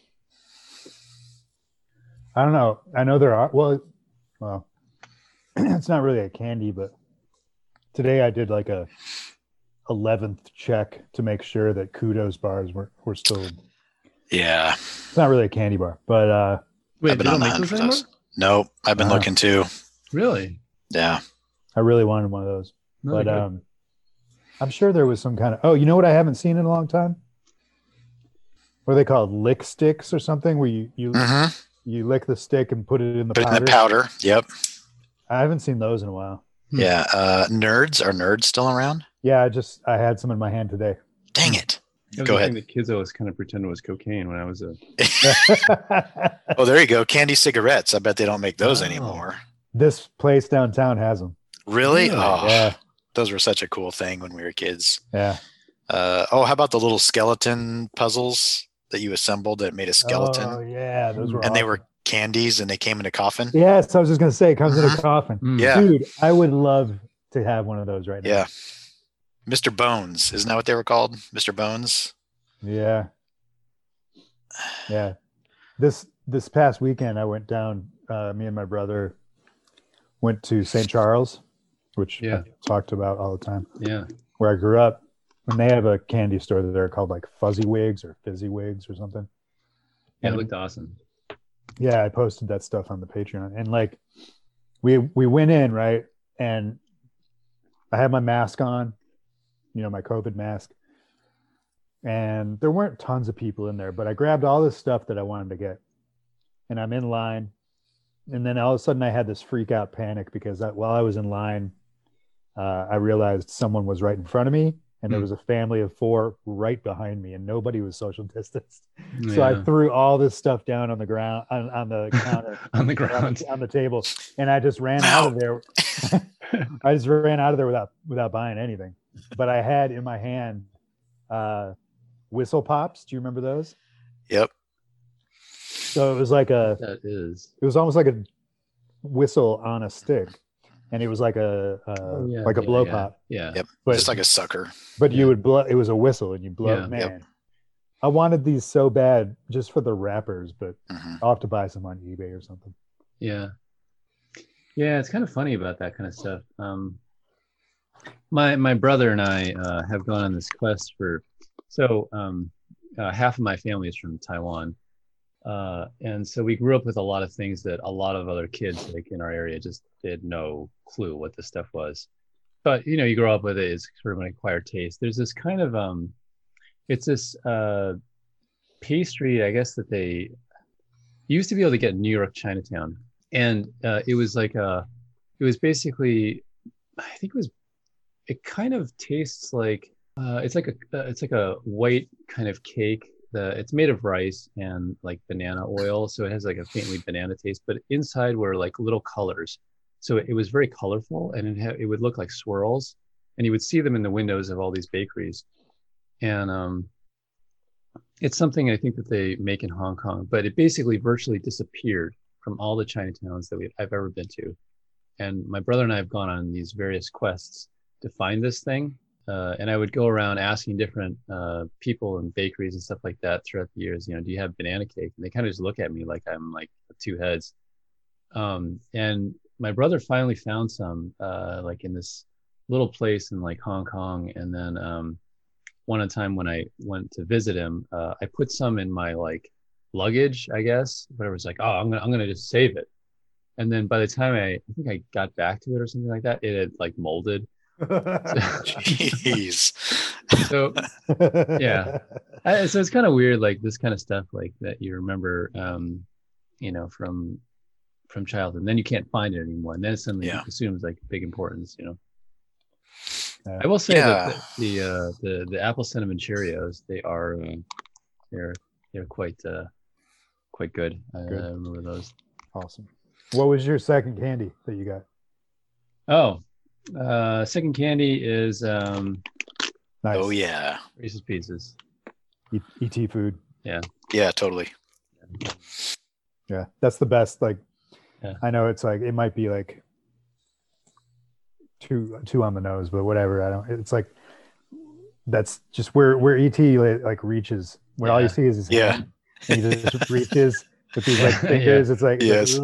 I don't know. I know there are. Well, well, it's not really a candy, but today I did like a eleventh check to make sure that Kudos bars were were still. Yeah. It's not really a candy bar, but uh, Wait, I've they been on don't the make hunt those for anymore? those. Nope. I've been Uh-huh. looking too. Really? Yeah. I really wanted one of those. No, But they're good. um, I'm sure there was some kind of. Oh, you know what I haven't seen in a long time? What are they called? Lick sticks or something? Where you you, Mm-hmm. you lick the stick and put it in the Put it powder. in the powder. Yep. I haven't seen those in a while. Hmm. Yeah. Uh, nerds are nerds still around? Yeah, I just I had some in my hand today. Dang it. That was Go the ahead. thing that kids always kind of pretended was cocaine when I was a. Oh, there you go. Candy cigarettes. I bet they don't make those Oh. anymore. This place downtown has them. Really? Really? Oh, Yeah, those were such a cool thing when we were kids. yeah. Uh, oh, how about the little skeleton puzzles that you assembled that made a skeleton? Oh yeah, those were. and they awesome. were candies and they came in a coffin? Yes, I was just gonna say it comes in Mhm. a coffin. Mm. Yeah. Dude, I would love to have one of those right now. Yeah. Mister Bones. Isn't that what they were called? Mister Bones? Yeah. Yeah. This this past weekend, I went down. Uh, me and my brother went to Saint Charles, which Yeah. I've talked about all the time, Yeah. where I grew up. And they have a candy store there called like Fuzzy Wigs or Fizzy Wigs or something. Yeah, it And looked awesome. yeah, I posted that stuff on the Patreon. And like we we went in, right? And I had my mask on, you know, my COVID mask. And there weren't tons of people in there, but I grabbed all this stuff that I wanted to get. And I'm in line. And then all of a sudden I had this freak out panic because I, while I was in line, uh, I realized someone was right in front of me. And there was a family of four right behind me, and nobody was social distanced. Yeah. So I threw all this stuff down on the ground, on, on the counter, on the on ground. the, on the table, and I just ran out of there. I just ran out of there without without buying anything. But I had in my hand uh, whistle pops. Do you remember those? Yep. So it was like a. That is. It was almost like a whistle on a stick. And it was like a uh, Oh, yeah, like a yeah, blow yeah. pop. Yeah. Yep. But, Just like a sucker. but Yeah. you would blow. It was a whistle, and you blow. Yeah. Man, Yep. I wanted these so bad just for the wrappers, but Mhm. I'll have to buy some on eBay or something. Yeah. Yeah, it's kind of funny about that kind of stuff. Um, my my brother and I uh, have gone on this quest for so um, uh, half of my family is from Taiwan, uh, and so we grew up with a lot of things that a lot of other kids like in our area just had no clue what this stuff was. But you know, you grow up with it; it's sort of an acquired taste. There's this kind of um, it's this uh, pastry, I guess that they you used to be able to get in New York Chinatown, and uh, it was like a, it was basically, I think it was, it kind of tastes like, uh, it's like a, uh, it's like a white kind of cake. The it's made of rice and like banana oil, so it has like a faintly banana taste. But inside were like little colors, so it was very colorful, and it ha- it would look like swirls, and you would see them in the windows of all these bakeries, and um. It's something I think that they make in Hong Kong, but it basically virtually disappeared from all the Chinatowns that we, I've ever been to. And my brother and I have gone on these various quests to find this thing. Uh, and I would go around asking different uh, people in bakeries and stuff like that throughout the years, you know, do you have banana cake? And they kind of just look at me like I'm like two heads. Um, and my brother finally found some uh, like in this little place in like Hong Kong. And then um, one time when I went to visit him, uh, I put some in my like luggage, I guess, but I was like, oh, I'm gonna I'm gonna just save it. And then by the time I, I think I got back to it or something like that, it had like molded. Jeez. So yeah, I, so it's kind of weird, like this kind of stuff, like that you remember, um, you know, from from childhood, and then you can't find it anymore, and then it suddenly Yeah. assumes like big importance, you know. Yeah. I will say Yeah. that the the, uh, the the apple cinnamon Cheerios, they are uh, they're they're quite uh, quite good. I, Good. I remember those. Awesome. What was your second candy that you got? Oh, uh, second candy is um, Nice. Oh yeah. Reese's Pieces. E- ET food. Yeah, totally. Yeah, that's the best. Like, Yeah. I know it's like it might be like too too on the nose, but whatever. I don't. It's like that's just where where E T like reaches. Where all Yeah. you see is his Yeah. hand, and he just reaches with these like fingers. It's like Yes.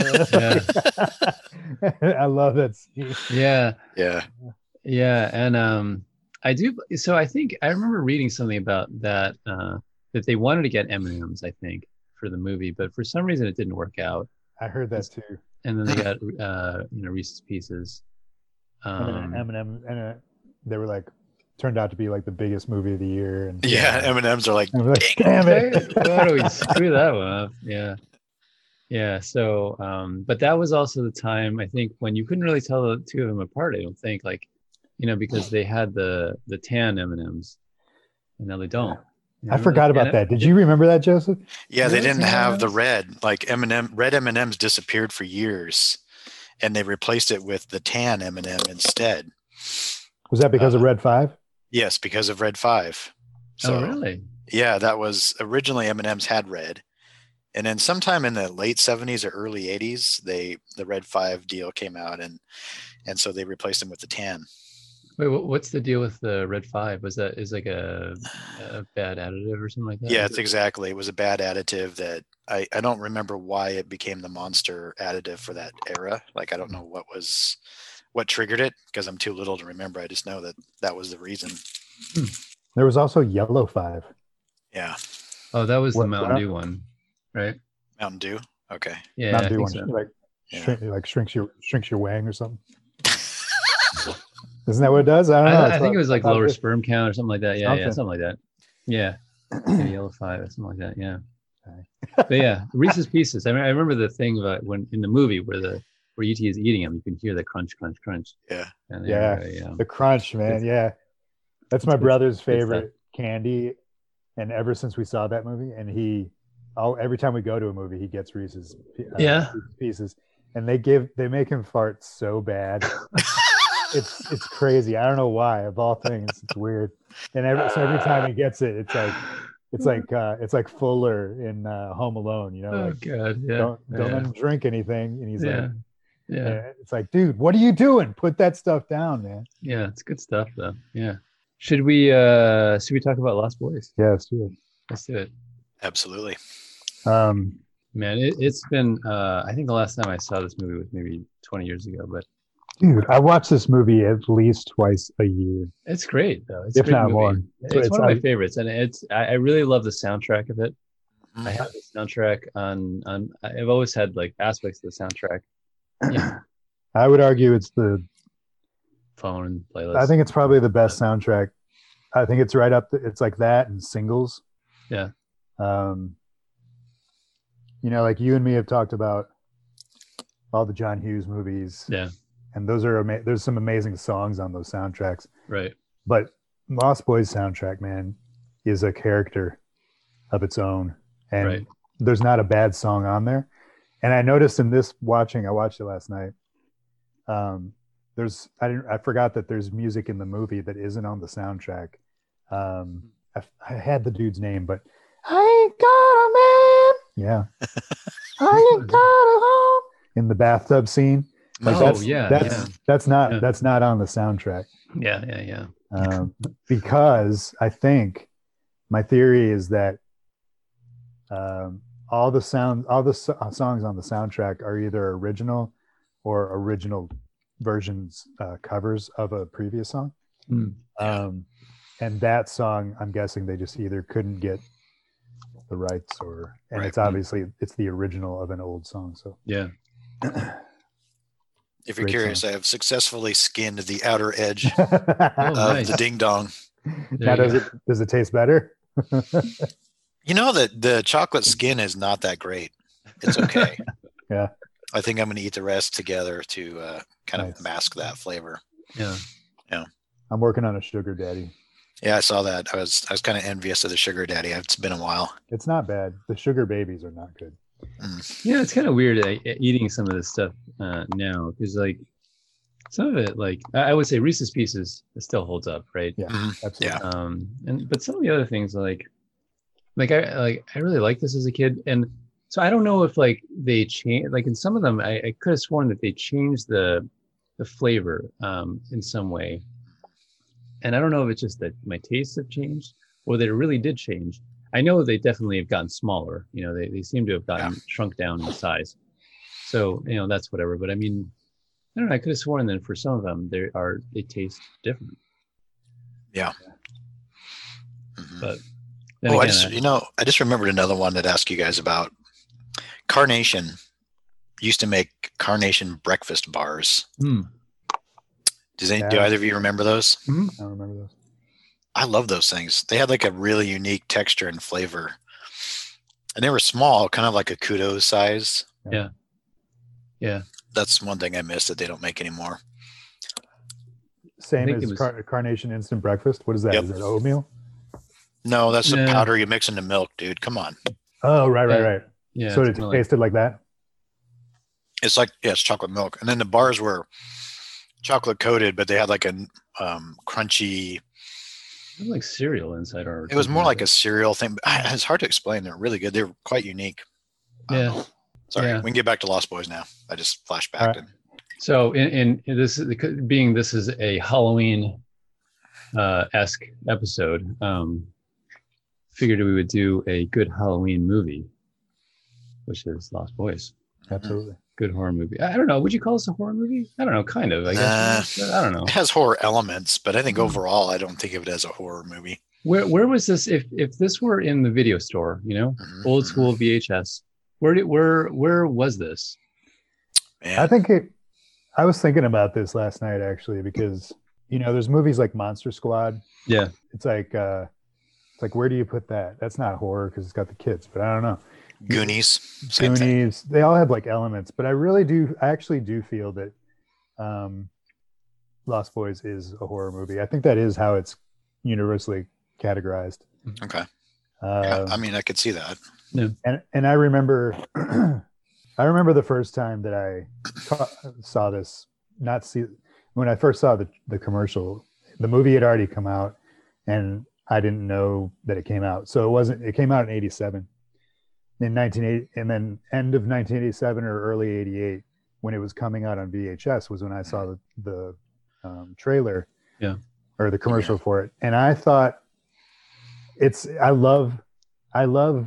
I love that scene. Yeah, Yeah. yeah, and um, I do. So I think I remember reading something about that uh, that they wanted to get M and M's, I think, for the movie, but for some reason it didn't work out. I heard that too. And then they got uh, you know, Reese's Pieces. And then Um, Eminem, and uh, they were like turned out to be like the biggest movie of the year. And Yeah. M and M's are like, I was like, damn it! Why do we screw that one up? Yeah. Yeah. So, um, but that was also the time, I think, when you couldn't really tell the two of them apart. I don't think, like, you know, because they had the the tan M and M's, and now they don't. You I know, forgot like, about and that. Did you remember that, Joseph? yeah, they Really? didn't have the M&Ms? red. Like M and M, red M and M's disappeared for years, and they replaced it with the tan M and M instead. Was that because of Uh, Red Five? Yes, because of Red Five. So, Oh, really? yeah, that was originally M and M's had red, and then sometime in the late seventies or early eighties, they the Red Five deal came out, and and so they replaced them with the tan. Wait, what, what's the deal with the Red Five? Was that is like a, a bad additive or something like that? Yeah, it's exactly. It was a bad additive that I, I don't remember why it became the monster additive for that era. Like, I don't know what was, what triggered it because I'm too little to remember. I just know that that was the reason. Hmm. There was also Yellow Five. Yeah. Oh, that was What- the Mountain what? Dew one, right? Mountain Dew. Okay. Yeah, Mountain I Dew think one, so. like Yeah. shrink, like shrinks your shrinks your wang or something. Isn't that what it does? I don't know. I, It's I think what- it was like I thought lower it was- sperm count or something like that. Yeah, yeah, Something. something like that. Yeah, yeah Yellow Five or something like that. Yeah. But yeah, Reese's Pieces. I, mean, I remember the thing about when in the movie where the where E T is eating them, you can hear the crunch, crunch, crunch. Yeah. And Yeah. they're, uh, yeah. The crunch, man. It's- Yeah, that's it's my good- brother's good stuff. favorite candy, and ever since we saw that movie, and he, oh, every time we go to a movie, he gets Reese's uh, Yeah. Reese's Pieces, and they give they make him fart so bad. It's it's crazy. I don't know why. Of all things, it's weird. And every so every time he gets it, it's like it's like uh, it's like Fuller in uh, Home Alone. You know, Oh like God, yeah. don't don't yeah. let him drink anything, and he's yeah. like, yeah. yeah. It's like, dude, what are you doing? Put that stuff down, man. Yeah, it's good stuff though. Yeah. Should we uh should we talk about Lost Boys? Yeah, it's true. Let's do it. Absolutely. Um, Man, it, it's been uh I think the last time I saw this movie was maybe twenty years ago, but dude, I watch this movie at least twice a year. it's great though. It's If a great not movie. more. It's, It's- one of my I- favorites, and it's I, I really love the soundtrack of it. Mhm. I have the soundtrack on on I've always had like aspects of the soundtrack. Yeah. I would argue it's the. Phone and playlist. I think it's probably the best soundtrack. I think it's right up. The, it's like that and Singles. Yeah. Um. You know, like you and me have talked about all the John Hughes movies. Yeah. And those are ama- there's some amazing songs on those soundtracks. Right. But Lost Boys soundtrack, man, is a character of its own, and Right. there's not a bad song on there. And I noticed in this watching, I watched it last night. Um, there's I didn't I forgot that there's music in the movie that isn't on the soundtrack. Um, I, I had the dude's name, but I ain't got a man. Yeah, I ain't got a home in the bathtub scene. Like Oh, that's, yeah, that's yeah. that's not Yeah. that's not on the soundtrack. Yeah, yeah, yeah. Um, because I think my theory is that um, all the sound, all the so- songs on the soundtrack are either original or original versions, uh, covers of a previous song. Hmm. Um, and that song, I'm guessing they just either couldn't get the rights, or and Right. it's obviously it's the original of an old song. So Yeah. If you're Great curious, song. I have successfully skinned the outer edge Oh, of nice. the ding dong. now There you does go. it does it taste better? You know that the chocolate skin is not that great. It's okay. Yeah. I think I'm going to eat the rest together to uh, kind Nice. of mask that flavor. Yeah. I'm working on a sugar daddy. Yeah, I saw that. I was I was kind of envious of the sugar daddy. It's been a while. It's not bad. The sugar babies are not good. Yeah, it's kind of weird uh, eating some of this stuff uh, now because, like, some of it, like, I I would say Reese's Pieces, it still holds up, right? Yeah, Mhm. absolutely. Um, and but some of the other things, like, like I like I really liked this as a kid, and so I don't know if like they change, like in some of them, I, I could have sworn that they changed the the flavor um, in some way, and I don't know if it's just that my tastes have changed or that it really did change. I know they definitely have gotten smaller. You know, they, they seem to have gotten Yeah. shrunk down in size. So, you know, that's whatever. But I mean, I don't know. I could have sworn that for some of them, they are they taste different. Mhm. But then Oh, I again, just I- you know I just remembered another one that asked you guys about. Carnation used to make Carnation breakfast bars. hmm, Does any, do Yeah. either of you remember those? I don't remember those. I love those things. They had like a really unique texture and flavor, and they were small, kind of like a kudo size. yeah, yeah. That's one thing I miss that they don't make anymore. Same think it as was- car- Carnation Instant Breakfast. What is that? Yep. Is it oatmeal? No, that's the Yeah. powder you mix into milk, dude. Come on. Oh, right, right, Yeah. right. Yeah, so it's it kinda like- tasted like that. It's like yeah, it's chocolate milk, and then the bars were chocolate coated, but they had like a um, crunchy. it was like cereal inside, or It was something more like a that. cereal thing. But it's hard to explain. They're really good. They're quite unique. I don't Yeah. know. Sorry, Yeah. we can get back to Lost Boys now. I just flashed back. All right. and- So, in, in, in this is being this is a Halloween uh, esque episode, um, figured we would do a good Halloween movie, which is Lost Boys. Absolutely. Good horror movie. I don't know. Would you call this a horror movie? I don't know. Kind of, I guess. Uh, I don't know. It has horror elements, but I think overall, I don't think of it as a horror movie. Where where was this? If if this were in the video store, you know, Mhm. old school V H S, where did where where was this? Man. I think it. I was thinking about this last night actually because you know there's movies like Monster Squad. Yeah. It's like uh, it's like where do you put that? That's not horror because it's got the kids, but I don't know. Goonies. Same thing. Goonies. They all have like elements, but I really do. I actually do feel that um, Lost Boys is a horror movie. I think that is how it's universally categorized. Okay. Uh, Yeah, I mean, I could see that. and and I remember, I remember the first time that I ca- saw this. Not see when I first saw the the commercial. The movie had already come out, and I didn't know that it came out. So it wasn't. It came out in eighty-seven. In nineteen eighty, and then end of nineteen eighty-seven or early eighty-eight, when it was coming out on V H S, was when I saw the the um, trailer, Yeah. or the commercial for it, and I thought, it's. I love, I love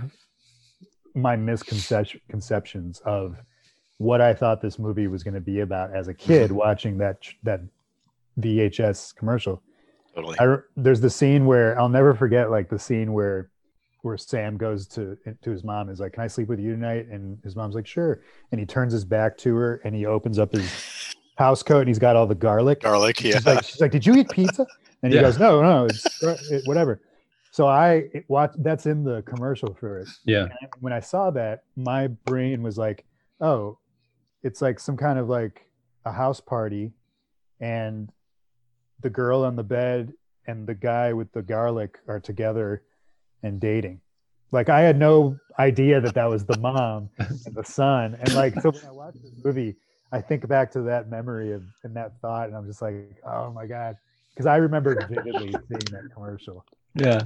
my misconception conceptions of what I thought this movie was going to be about as a kid watching that that V H S commercial. Totally. I, there's the scene where I'll never forget, like the scene where where Sam goes to to his mom, is like, "Can I sleep with you tonight?" And his mom's like, "Sure." And he turns his back to her and he opens up his house coat and he's got all the garlic. Garlic, yeah. She's like, she's like, "Did you eat pizza?" And he Yeah. goes, "No, no, it's it, whatever." So I it, watch that's in the commercial for it. Yeah. And when I saw that, my brain was like, "Oh, it's like some kind of like a house party, and the girl on the bed and the guy with the garlic are together and dating." Like I had no idea that that was the mom and the son. And like, so when I watch this movie, I think back to that memory of and that thought, and I'm just like, oh my God. Because I remember vividly seeing that commercial. Yeah.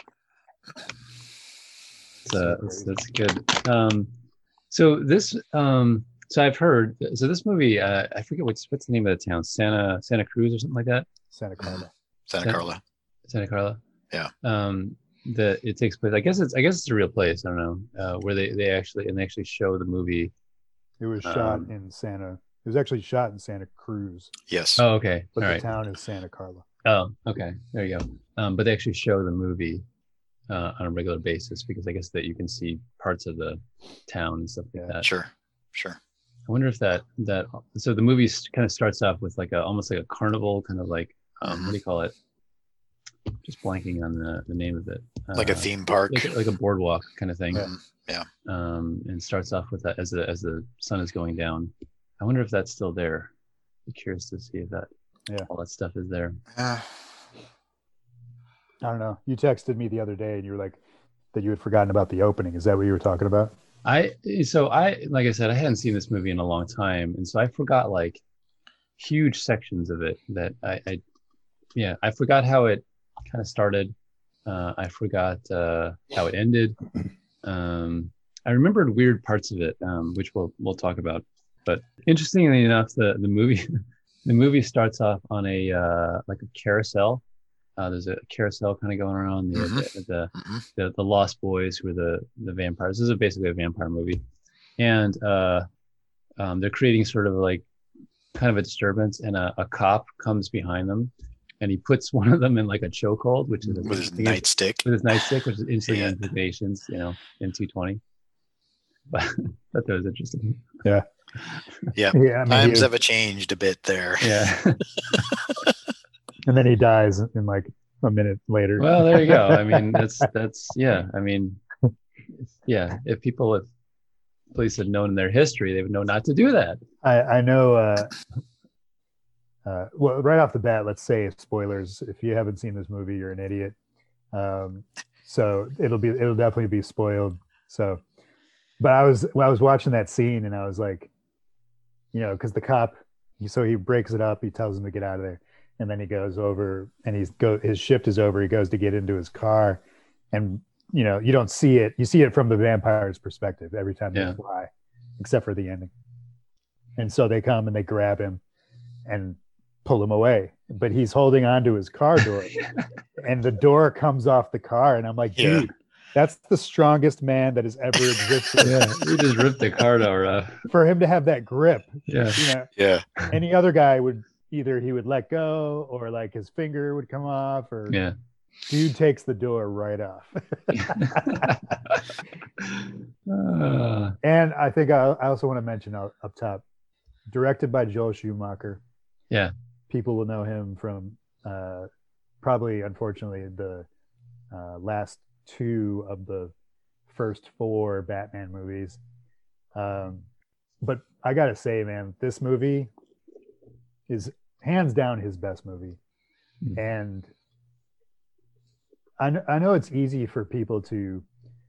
That's, uh, that's, that's good. Um, so this, um, so I've heard, so this movie, uh, I forget what's what's the name of the town, Santa Santa Cruz or something like that. Santa Carla. Santa Santa- Carla. Santa Carla. Yeah. Um, that it takes place. I guess it's I guess it's a real place. I don't know uh, where they they actually and they actually show the movie. It was shot Um, in Santa. It was actually shot in Santa Cruz, Yes. Oh, okay. but All the right. town is Santa Carla. Oh, okay. There you go. Um, but they actually show the movie uh, on a regular basis because I guess that you can see parts of the town and stuff like Yeah. that. Sure. Sure. I wonder if that that so the movie kind of starts off with like a almost like a carnival, kind of like um, what do you call it? Just blanking on the, the name of it. Like a Uh, theme park. like, like a boardwalk kind of thing. Mhm. Yeah. Um, and starts off with that as the as the sun is going down. I wonder if that's still there. I'm curious to see if that Yeah. all that stuff is there. Uh, I don't know. You texted me the other day and you were like that you had forgotten about the opening. Is that what you were talking about? I so I like I said I hadn't seen this movie in a long time, and so I forgot like huge sections of it that I, I yeah I forgot how it kind of started. Uh, I forgot uh, how it ended. Um, I remembered weird parts of it, um, which we'll we'll talk about. But interestingly enough, the the movie the movie starts off on a uh, like a carousel. Uh, there's a carousel kind of going around. The, Mhm. the, the mhm. the the Lost Boys, who are the the vampires. This is basically a vampire movie, and uh, um, they're creating sort of like kind of a disturbance, and a, a cop comes behind them, and he puts one of them in like a chokehold, which is With his I think it's- nightstick. with his nightstick, which is instantly Yeah. implications, you know, in two twenty. But that was interesting. Yeah. Yeah. I mean, Times he- have changed a bit there. Yeah. and then he dies in like a minute later. Well, there you go. I mean, that's that's yeah. I mean, yeah. If people, if police had known their history, they would know not to do that. I, I know. Uh, uh, well, right off the bat, let's say spoilers. If you haven't seen this movie, you're an idiot. Um, so it'll be it'll definitely be spoiled. So, but I was well, I was watching that scene and I was like, you know, because the cop, so he breaks it up. He tells him to get out of there, and then he goes over and he's go his shift is over. He goes to get into his car, and you know, you don't see it. You see it from the vampire's perspective every time Yeah. they fly, except for the ending. And so they come and they grab him and pull him away. but he's holding on to his car door, and the door comes off the car, and I'm like, Yeah. dude, that's the strongest man that has ever existed. Yeah, he just ripped the car door off. For him to have that grip, Yeah. you know, Yeah. any other guy would either he would let go or like his finger would come off, or Yeah. dude takes the door right off. Uh, And I think I, I also want to mention up, up top, directed by Joel Schumacher. Yeah. People will know him from uh, probably, unfortunately, the uh, last two of the first four Batman movies. Um, but I gotta say, man, this movie is hands down his best movie. Mm. And I, kn- I know it's easy for people to,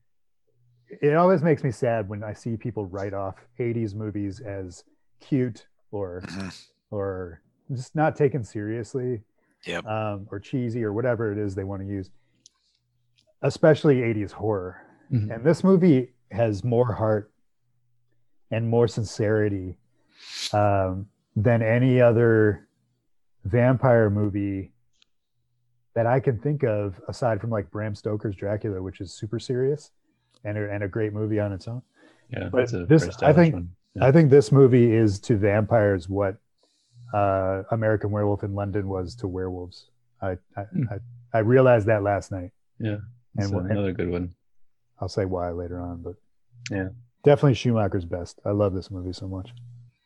it always makes me sad when I see people write off eighties movies as cute or Mhm. or just not taken seriously, Yep. um, or cheesy or whatever it is they want to use, especially eighties horror. Mhm. And this movie has more heart and more sincerity um, than any other vampire movie that I can think of, aside from like Bram Stoker's Dracula, which is super serious and a, and a great movie on its own. Yeah. But that's a this- very I stylish think- one. Yeah. I think this movie is to vampires what uh, American Werewolf in London was to werewolves. I I, Hmm. I, I realized that last night. Yeah. That's and, and another good one. I'll say why later on, but Yeah. definitely Schumacher's best. I love this movie so much.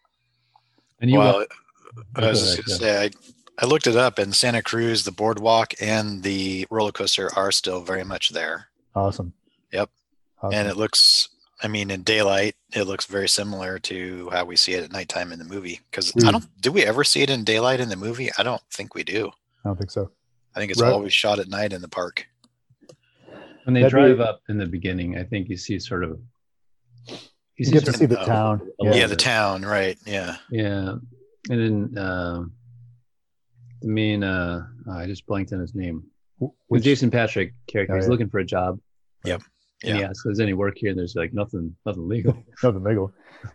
And you Well, went- I was Go just ahead, going to say, I, I looked it up, and Santa Cruz, the boardwalk, and the roller coaster are still very much there. Awesome. Yep. Awesome. And it looks, I mean, in daylight, it looks very similar to how we see it at nighttime in the movie. Because I Mm. don't, do we ever see it in daylight in the movie? I don't think we do. I don't think so. I think it's Right. always shot at night in the park. when they That'd drive be- up in the beginning, I think you see sort of. You see get to sort see of, the uh, town. a Yeah. little Yeah, the bit. town, right? Yeah. Yeah, and then um, the main uh, oh, I just blanked on his name. Wh- The Which, Jason Patrick character. Oh, He's yeah. looking for a job. Yep. And he Yeah. asks, "Is any work here?" And there's like nothing, nothing legal. nothing legal.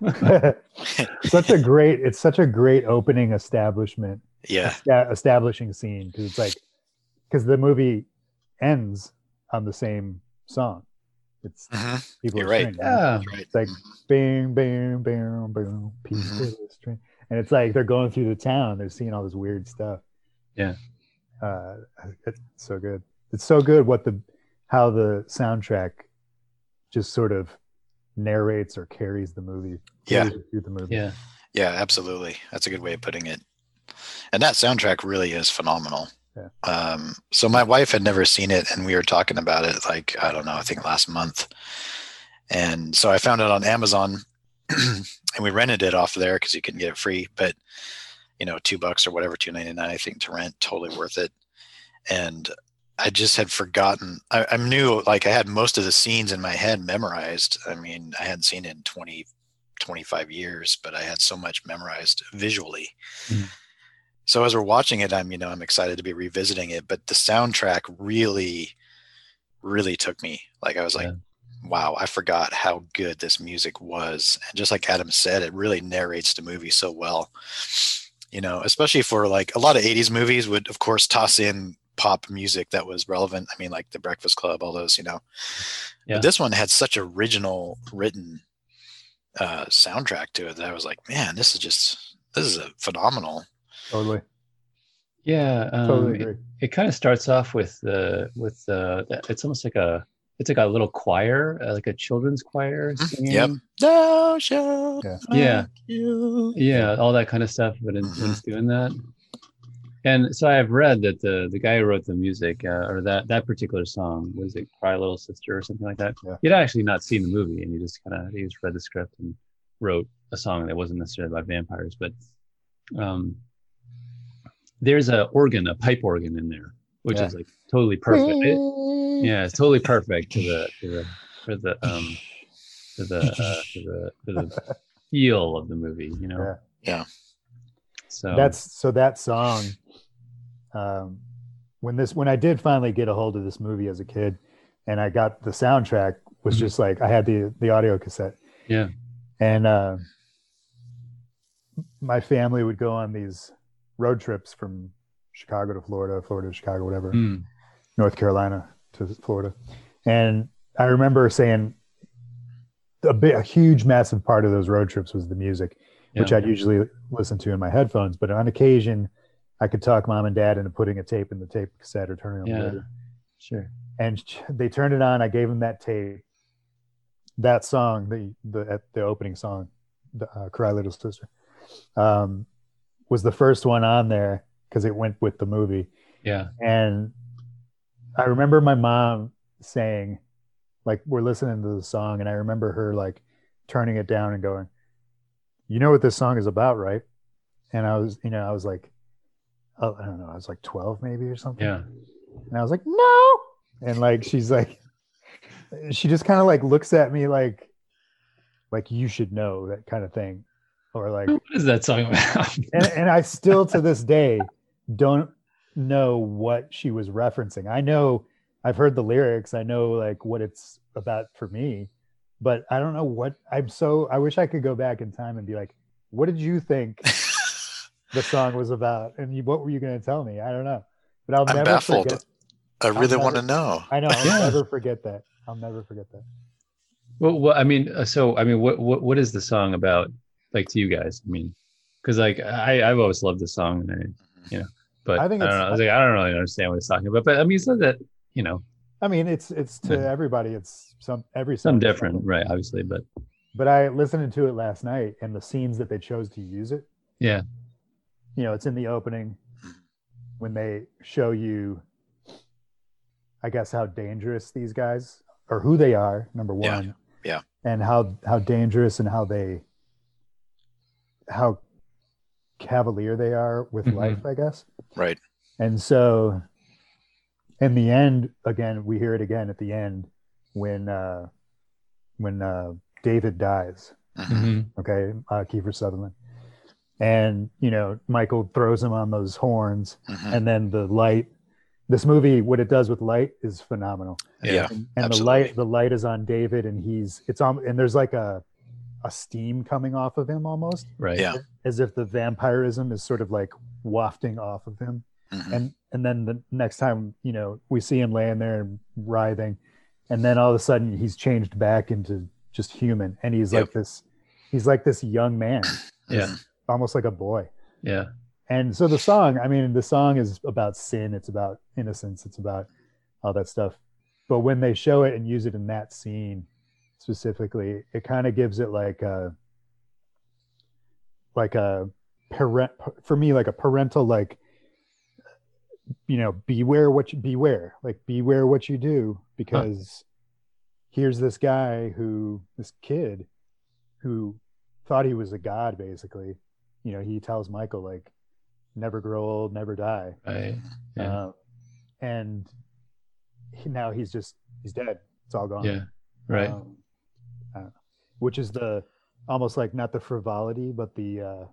Such a great. It's such a great opening establishment. Yeah. esta- establishing scene, because it's like because the movie ends on the same song. It's Mhm. people You're are right. singing, right? Yeah, That's right. It's like bing, bing, bing, bing, peace Mhm. to the stream. And it's like they're going through the town, they're seeing all this weird stuff. Yeah. Uh, it's so good. It's so good what the how the soundtrack just sort of narrates or carries the movie. Yeah. carries you through the movie. yeah, Yeah, absolutely. That's a good way of putting it. And that soundtrack really is phenomenal. Yeah. Um, so my wife had never seen it, and we were talking about it like, I don't know, I think last month. And so I found it on Amazon and we rented it off there because you can get it free, but you know, two bucks or whatever, two ninety-nine, I think, to rent, totally worth it. And I just had forgotten. I, I knew, like, I had most of the scenes in my head memorized. I mean, I hadn't seen it in twenty, twenty-five years, but I had so much memorized visually. Mhm. So as we're watching it, I'm, you know, I'm excited to be revisiting it, but the soundtrack really, really took me. Like, I was like, Yeah. wow, I forgot how good this music was. And just like Adam said, it really narrates the movie so well. You know, especially for like a lot of eighties movies would, of course, toss in pop music that was relevant. I mean, like The Breakfast Club, all those, you know. Yeah. But this one had such original written uh, soundtrack to it that I was like, man, this is just, this is a phenomenal. Totally. yeah. Um, Totally it, agree. it kind of starts off with the with the. It's almost like a. It's like a little choir, uh, like a children's choir singing. Yep. Thou shalt Yeah. not Yeah. kill. Yeah, all that kind of stuff. But in, when it's doing that, and so I've read that the the guy who wrote the music uh, or that that particular song was it "Cry Little Sister" or something like that. Yeah. He'd actually not seen the movie, and he just kind of he just read the script and wrote a song that wasn't necessarily about vampires, but um, there's a organ, a pipe organ in there, which Yeah. is like totally perfect. It- yeah, it's totally perfect to the to the for the um to the uh, to the to the feel of the movie, you know. Yeah. Yeah. So That's so that song. Um, when this when I did finally get a hold of this movie as a kid, and I got the soundtrack, was Mhm. just like I had the the audio cassette, yeah, and uh, my family would go on these road trips from Chicago to Florida, Florida to Chicago, whatever, Mm. North Carolina to Florida. And I remember saying a bit, a huge, massive part of those road trips was the music, which Yeah. I'd usually listen to in my headphones. But on occasion, I could talk mom and dad into putting a tape in the tape cassette or turning on the Yeah. radio. Sure. And they turned it on. I gave them that tape. That song, the the the opening song, the, uh, "Cry Little Sister," um, was the first one on there because it went with the movie. Yeah. And I remember my mom saying, like, we're listening to the song, and I remember her like turning it down and going, "You know what this song is about, right?" And I was, you know, I was like, oh, I don't know, I was like twelve maybe or something. Yeah. And I was like, "No." And like, she's like, she just kind of like looks at me like, like you should know, that kind of thing. Or like, What is that song about? and, and I still to this day don't know what she was referencing. I know I've heard the lyrics, I know like what it's about for me, but I don't know what I'm so I wish I could go back in time and be like, what did you think the song was about? And you, what were you going to tell me? I don't know. But I'll I'm never baffled. forget. I really I'll want to never- know. I know. I'll Yeah. never forget that. I'll never forget that. Well, well, I mean, uh, so I mean, what what what is the song about, like, to you guys? I mean, because like I I've always loved the song, and I, you know, but I I, think don't it's- know. I was like, I don't really understand what it's talking about. But I mean, so that you know, I mean, it's it's to Yeah. everybody. It's some every some song is different, something. right? Obviously, but But I listened to it last night, and the scenes that they chose to use it. yeah, You know, it's in the opening when they show you, I guess, how dangerous these guys or who they are. Number Yeah, one, yeah. and how how dangerous and how they how cavalier they are with Mhm. life, I guess. Right. And so, in the end, again, we hear it again at the end when uh, when uh, David dies. Mhm. Mhm. Okay, uh, Kiefer Sutherland, and you know Michael throws him on those horns, Mhm. and then the light. This movie, what it does with light is phenomenal. Yeah. and, and the absolutely. light, the light is on David, and he's it's on, and there's like a a steam coming off of him almost, right, Yeah. as if the vampirism is sort of like wafting off of him. Mhm. And and then the next time, you know, we see him laying there and writhing, and then all of a sudden he's changed back into just human, and he's Yep. like this, he's like this young man, yeah, Mhm. almost like a boy. yeah, And so the song, I mean, the song is about sin, it's about innocence, it's about all that stuff. But when they show it and use it in that scene specifically, it kind of gives it like a like a parent for me, like a parental, like, you know, beware what you beware, like beware what you do, because here's this guy who this kid who thought he was a god, basically. You know, he tells Michael like, never grow old, never die. right, yeah, Uh, and he, now he's just he's dead. It's all gone. yeah, right, Um, I don't know. Which is the almost like not the frivolity, but the uh,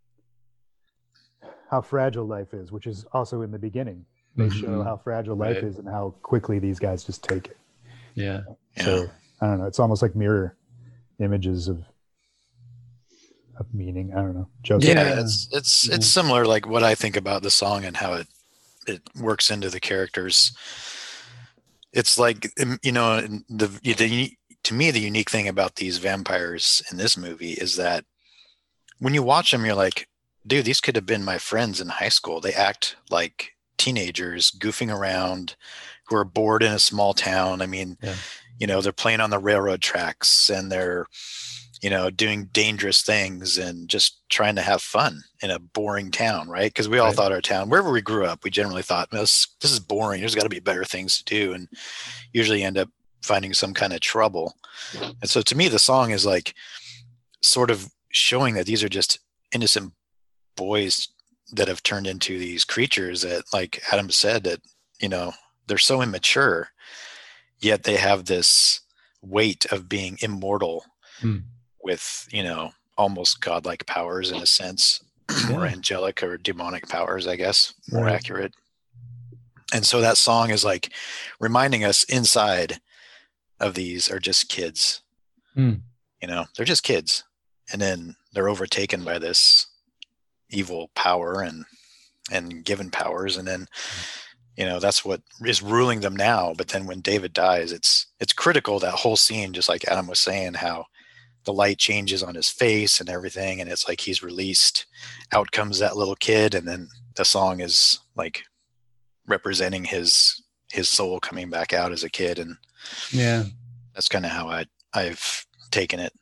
how fragile life is, which is also in the beginning. They show Mhm. how fragile life Right. is and how quickly these guys just take it. yeah, Yeah. So I don't know. It's almost like mirror images of of meaning. I don't know. Joseph. yeah, Yeah. it's it's Yeah. it's similar, like what I think about the song and how it it works into the characters. It's like, um, you know, and the, the uni- to me the unique thing about these vampires in this movie is that when you watch them, you're like, dude, these could have been my friends in high school. They act like teenagers goofing around who are bored in a small town. I mean, Yeah. you know, they're playing on the railroad tracks and they're, you know, doing dangerous things and just trying to have fun in a boring town, right? Because we all Right. thought our town, wherever we grew up, we generally thought, this, this is boring. There's got to be better things to do. And usually end up finding some kind of trouble. And so to me, the song is like sort of showing that these are just innocent boys that have turned into these creatures that, like Adam said, that, you know, they're so immature, yet they have this weight of being immortal Mm. with, you know, almost godlike powers in a sense, or Yeah. angelic or demonic powers, I guess, more Right. accurate. And so that song is like reminding us inside of these are just kids. Mm. You know, they're just kids. And then they're overtaken by this evil power, and and given powers, and then you know that's what is ruling them now. But then when David dies, it's it's critical, that whole scene, just like Adam was saying, how the light changes on his face and everything, and it's like he's released, out comes that little kid, and then the song is like representing his his soul coming back out as a kid. And Yeah. that's kind of how I I've taken it.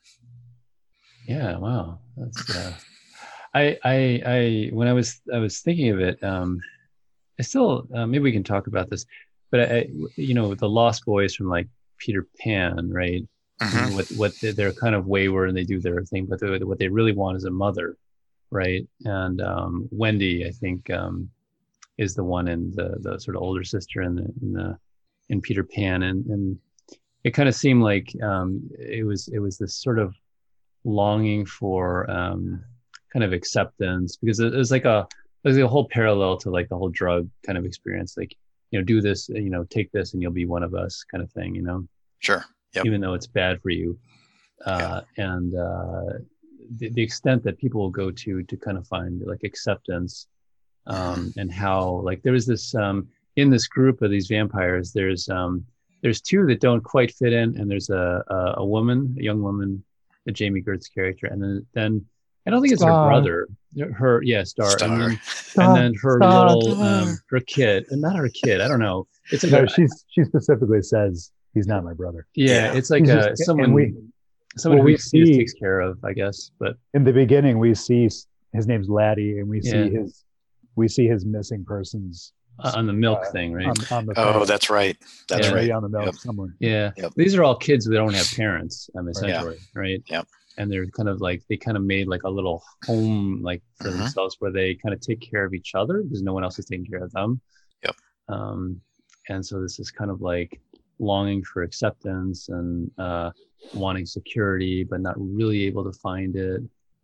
Yeah. Wow. That's, uh, I, I, I, when I was, I was thinking of it, um, I still, uh, maybe we can talk about this, but I, you know, the Lost Boys from like Peter Pan, right? Mhm. What, what they- they're kind of wayward and they do their thing, but they, what they really want is a mother, right? And um, Wendy, I think, um, is the one in the the sort of older sister in the in the in Peter Pan, and and it kind of seemed like um, it was it was this sort of longing for um, kind of acceptance, because it was like a there's a whole parallel to like the whole drug kind of experience, like, you know, do this, you know, take this and you'll be one of us kind of thing, you know. Sure. Yep. Even though it's bad for you. Uh, yeah. And uh, the, the extent that people will go to to kind of find like acceptance, um, and how like there was this um, in this group of these vampires, there's um, there's two that don't quite fit in, and there's a a, a woman, a young woman, the Jamie Gertz character, and then then I don't think it's Star. her brother, her yeah Star, Star. and then Star, and then her Star, little Star. um, her kid, and not her kid, I don't know. It's like No, a, she's she specifically says he's not my brother. yeah, Yeah. it's like He's a just- someone and we- someone well, who we he just see- takes care of, I guess. But In the beginning, we see s- his name's Laddie, and we Yeah. see his we see his missing persons uh, on the milk Uh, thing, right? on, on the Oh, thing. that's right. That's Yeah. Maybe right. on the milk Yep. somewhere. Yeah, Yep. these are all kids who don't have parents, um, essentially, right? Yep. And they're kind of like they kind of made like a little home like for Mhm. themselves, where they kind of take care of each other because no one else is taking care of them. Yep. Um, and so this is kind of like longing for acceptance and uh, wanting security, but not really able to find it.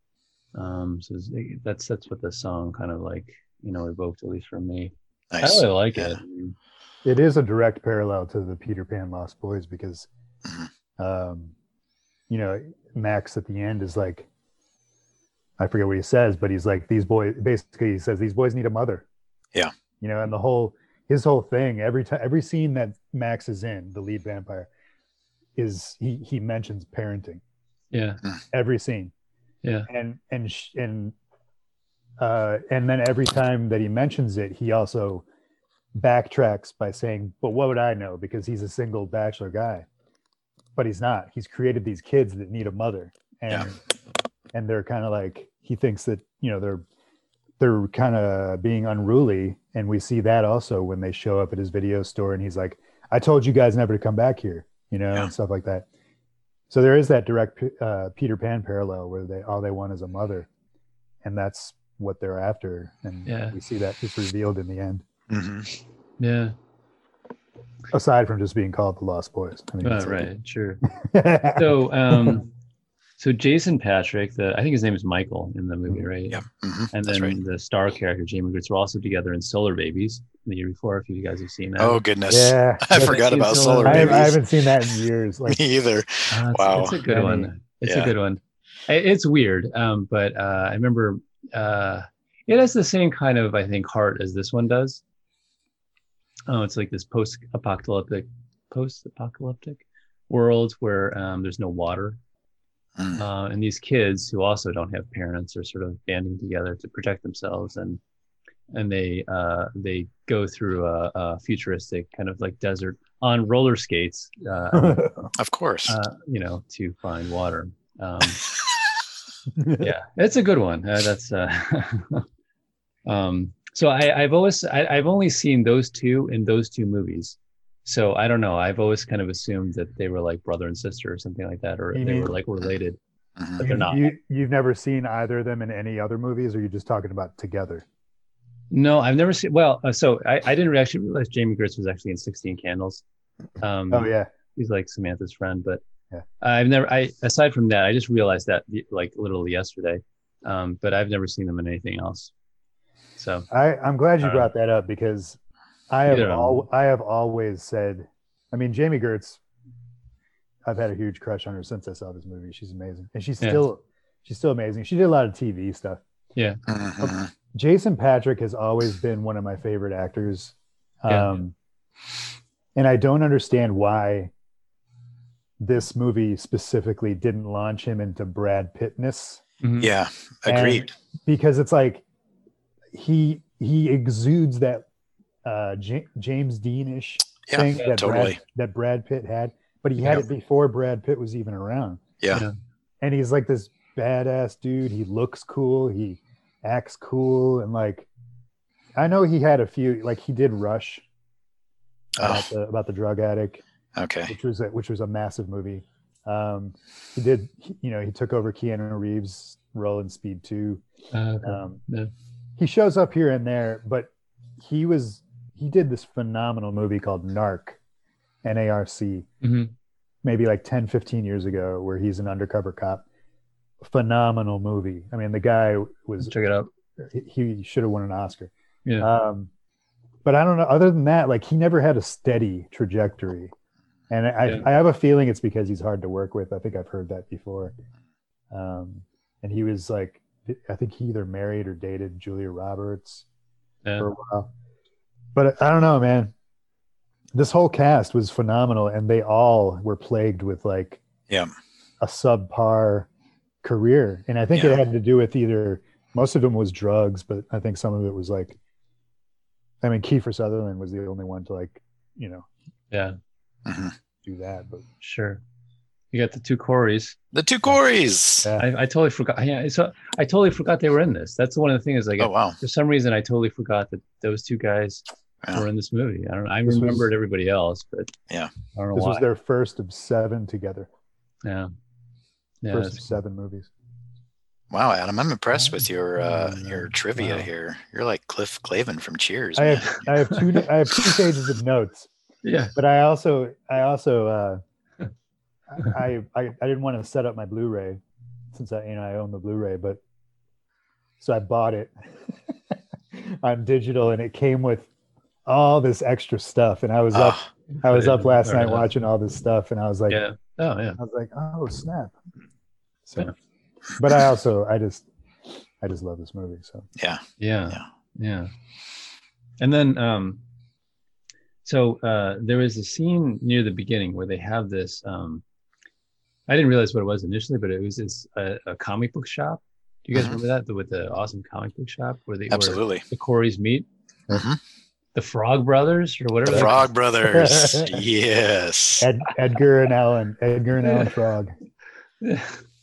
Um, so it's- that's that's what the song kind of like, you know, evoked, at least for me. Nice. I really like Yeah. it. I mean, It is a direct parallel to the Peter Pan Lost Boys because, Mhm. um, you know, Max at the end is like, I forget what he says, but he's like, these boys, basically he says, these boys need a mother. Yeah. You know, and the whole, his whole thing, every time, every scene that Max is in, the lead vampire, is he, he mentions parenting, yeah, every scene. yeah, And, and, sh- and, uh, and then every time that he mentions it, he also backtracks by saying, but what would I know? Because he's a single bachelor guy. But he's not. He's created these kids that need a mother. And Yeah. and they're kind of like, he thinks that, you know, they're they're kind of being unruly. And we see that also when they show up at his video store and he's like, I told you guys never to come back here, you know, Yeah. and stuff like that. So there is that direct uh, Peter Pan parallel where they all they want is a mother. And that's what they're after. And Yeah. we see that just revealed in the end. Mhm. yeah. Aside from just being called the Lost Boys. I mean, Uh, it's like- right, sure. So, um, so Jason Patrick, the I think his name is Michael in the movie, right? Yeah. Mhm. And That's then right. the star character Jamie Gertz were also together in Solar Babies the year before. If you guys have seen that. Oh goodness. yeah, I that's- forgot seen about Solar Solar I, Babies. I haven't seen that in years. Like, Me either. Uh, it's, Wow. it's a good Many- one. It's Yeah. a good one. I- It's weird, um, but uh, I remember uh, it has the same kind of, I think, heart as this one does. Oh, it's like this post-apocalyptic, post-apocalyptic world where um, there's no water, Mm. uh, and these kids who also don't have parents are sort of banding together to protect themselves, and and they uh, they go through a, a futuristic kind of like desert on roller skates. Uh, Of course. uh, you know, to find water. Um, yeah, it's a good one. Uh, that's uh, um, so I, I've always I, I've only seen those two in those two movies. So I don't know. I've always kind of assumed that they were like brother and sister or something like that, or You they mean- were like related, Mhm. but they're not. You, you've never seen either of them in any other movies, or you're just talking about together? No, I've never seen. Well, uh, so I, I didn't actually realize Jamie Gertz was actually in sixteen Candles. Um, Oh yeah, he's like Samantha's friend, but Yeah. I've never. I aside from that, I just realized that like literally yesterday. Um, but I've never seen them in anything else. So I, I'm glad you Uh, brought that up because I have either of al- I have always said, I mean, Jamie Gertz, I've had a huge crush on her since I saw this movie. She's amazing, and she's Yeah. still she's still amazing. She did a lot of T V stuff, Yeah. Mhm. Jason Patric has always been one of my favorite actors. Yeah. Um, and I don't understand why this movie specifically didn't launch him into Brad Pittness. Mhm. Yeah, And agreed. because it's like he he exudes that uh, J- James Dean-ish Yeah, thing that totally. Brad, that Brad Pitt had, but he Yep. had it before Brad Pitt was even around. Yeah. Yeah. And he's like this badass dude. He looks cool. He acts cool, and like I know he had a few. Like he did Rush about Oh, the about the drug addict, okay. which was a, which was a massive movie. Um, he did, you know, he took over Keanu Reeves' role in Speed Two. Uh, okay. Um, Yeah. he shows up here and there, but he was he did this phenomenal movie called Narc, N A R C, Mhm. maybe like ten, fifteen years ago, where he's an undercover cop. Phenomenal movie. I mean, the guy was Check it out. he should have won an Oscar. Yeah. Um, but I don't know. Other than that, like he never had a steady trajectory, and I, Yeah. I have a feeling it's because he's hard to work with. I think I've heard that before. Um, and he was like, I think he either married or dated Julia Roberts Yeah. for a while. But I don't know, man. This whole cast was phenomenal, and they all were plagued with like Yeah. a subpar career. And I think Yeah. it had to do with either most of them was drugs, but I think some of it was like, I mean, Kiefer Sutherland was the only one to like, you know, Yeah. Mhm. do that. But Sure. You got the two Corys. The two Corys. yeah, I, I totally forgot. Yeah. So I totally forgot they were in this. That's one of the things. Like, Oh, wow. for some reason, I totally forgot that those two guys Yeah. were in this movie. I don't. I This was- remembered everybody else, but Yeah. I don't know this why. was their first of seven together, yeah. Yeah. first of that's- seven movies. Wow, Adam, I'm impressed with your uh, your trivia Wow. here. You're like Cliff Clavin from Cheers. I man. have I have two I have two pages of notes, Yeah. but I also I also uh, I, I I didn't want to set up my Blu-ray since I you know I own the Blu-ray, but so I bought it on digital, and it came with all this extra stuff, and I was up Ah, I was up last Fair night enough. watching all this stuff, and I was like Yeah. Oh yeah. I was like, oh snap. So, Yeah. but I also I just I just love this movie. So yeah, Yeah. yeah. Yeah. And then um so uh there was a scene near the beginning where they have this um I didn't realize what it was initially, but it was this uh, a comic book shop. Do you guys Mhm. remember that? The, with the awesome comic book shop where they where Absolutely. the Corys meet? Mhm. The Frog Brothers or whatever. The they're Frog Brothers. Yes. Ed, Edgar and Allan, Edgar and Allan Frog. called.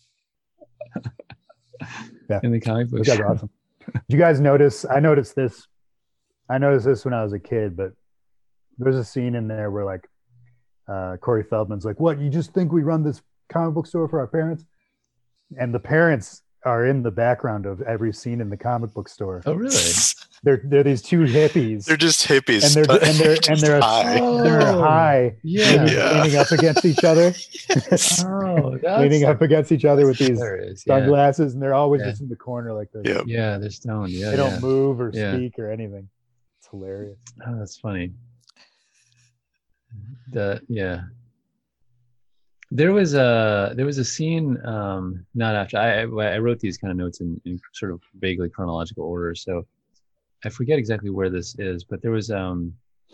Yeah. In the comic book Those guys shop. are awesome. Did you guys notice? I noticed this. I noticed this when I was a kid, but there's a scene in there where like uh, Corey Feldman's like, "What? You just think we run this comic book store for our parents?" And the parents are in the background of every scene in the comic book store. Oh really? They're they're these two hippies, They're just hippies. and they're but and they're and just they're high. Oh. they're high, Yeah. leaning, Yeah. leaning up against each other, Yes. Oh, that's leaning up against each other with these There it is. Yeah. sunglasses, and they're always Yeah. just in the corner like this. Yep. Yeah, they're stoned. Yeah. They don't yeah. move or Yeah. speak or anything. It's hilarious. Oh, that's funny. The yeah. There was a there was a scene um not after I I I wrote these kind of notes in, in sort of vaguely chronological order, so I forget exactly where this is, but there was um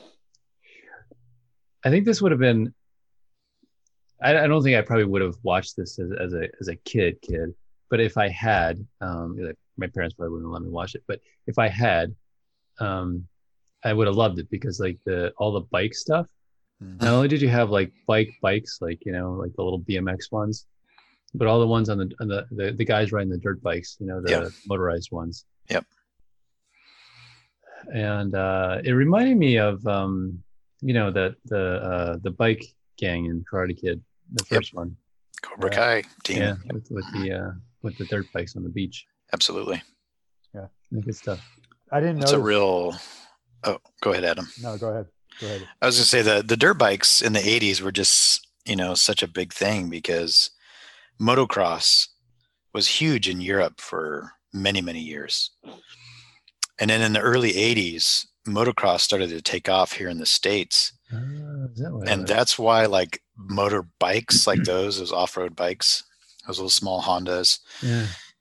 I think this would have been I, I don't think I probably would have watched this as, as a as a kid kid, but if I had um like my parents probably wouldn't let me watch it, but if I had um I would have loved it because like the all the bike stuff. Not only did you have like bike bikes, like you know, like the little B M X ones, but all the ones on the on the, the the guys riding the dirt bikes, you know, the Yep. motorized ones. Yep. And uh, it reminded me of um, you know, the the uh, the bike gang in Karate Kid, the Yep. first one. Cobra Kai team. Yeah, with, with the uh, with the dirt bikes on the beach. Absolutely. Good stuff. I didn't know. It's a real. Oh, go ahead, Adam. No, go ahead. Go ahead. I was gonna say the the dirt bikes in the eighties were just you know such a big thing because motocross was huge in Europe for many many years, and then in the early eighties, motocross started to take off here in the States, Ah, is that what it and was? that's why like motor bikes like those, those off road bikes, those little small Hondas, Yeah.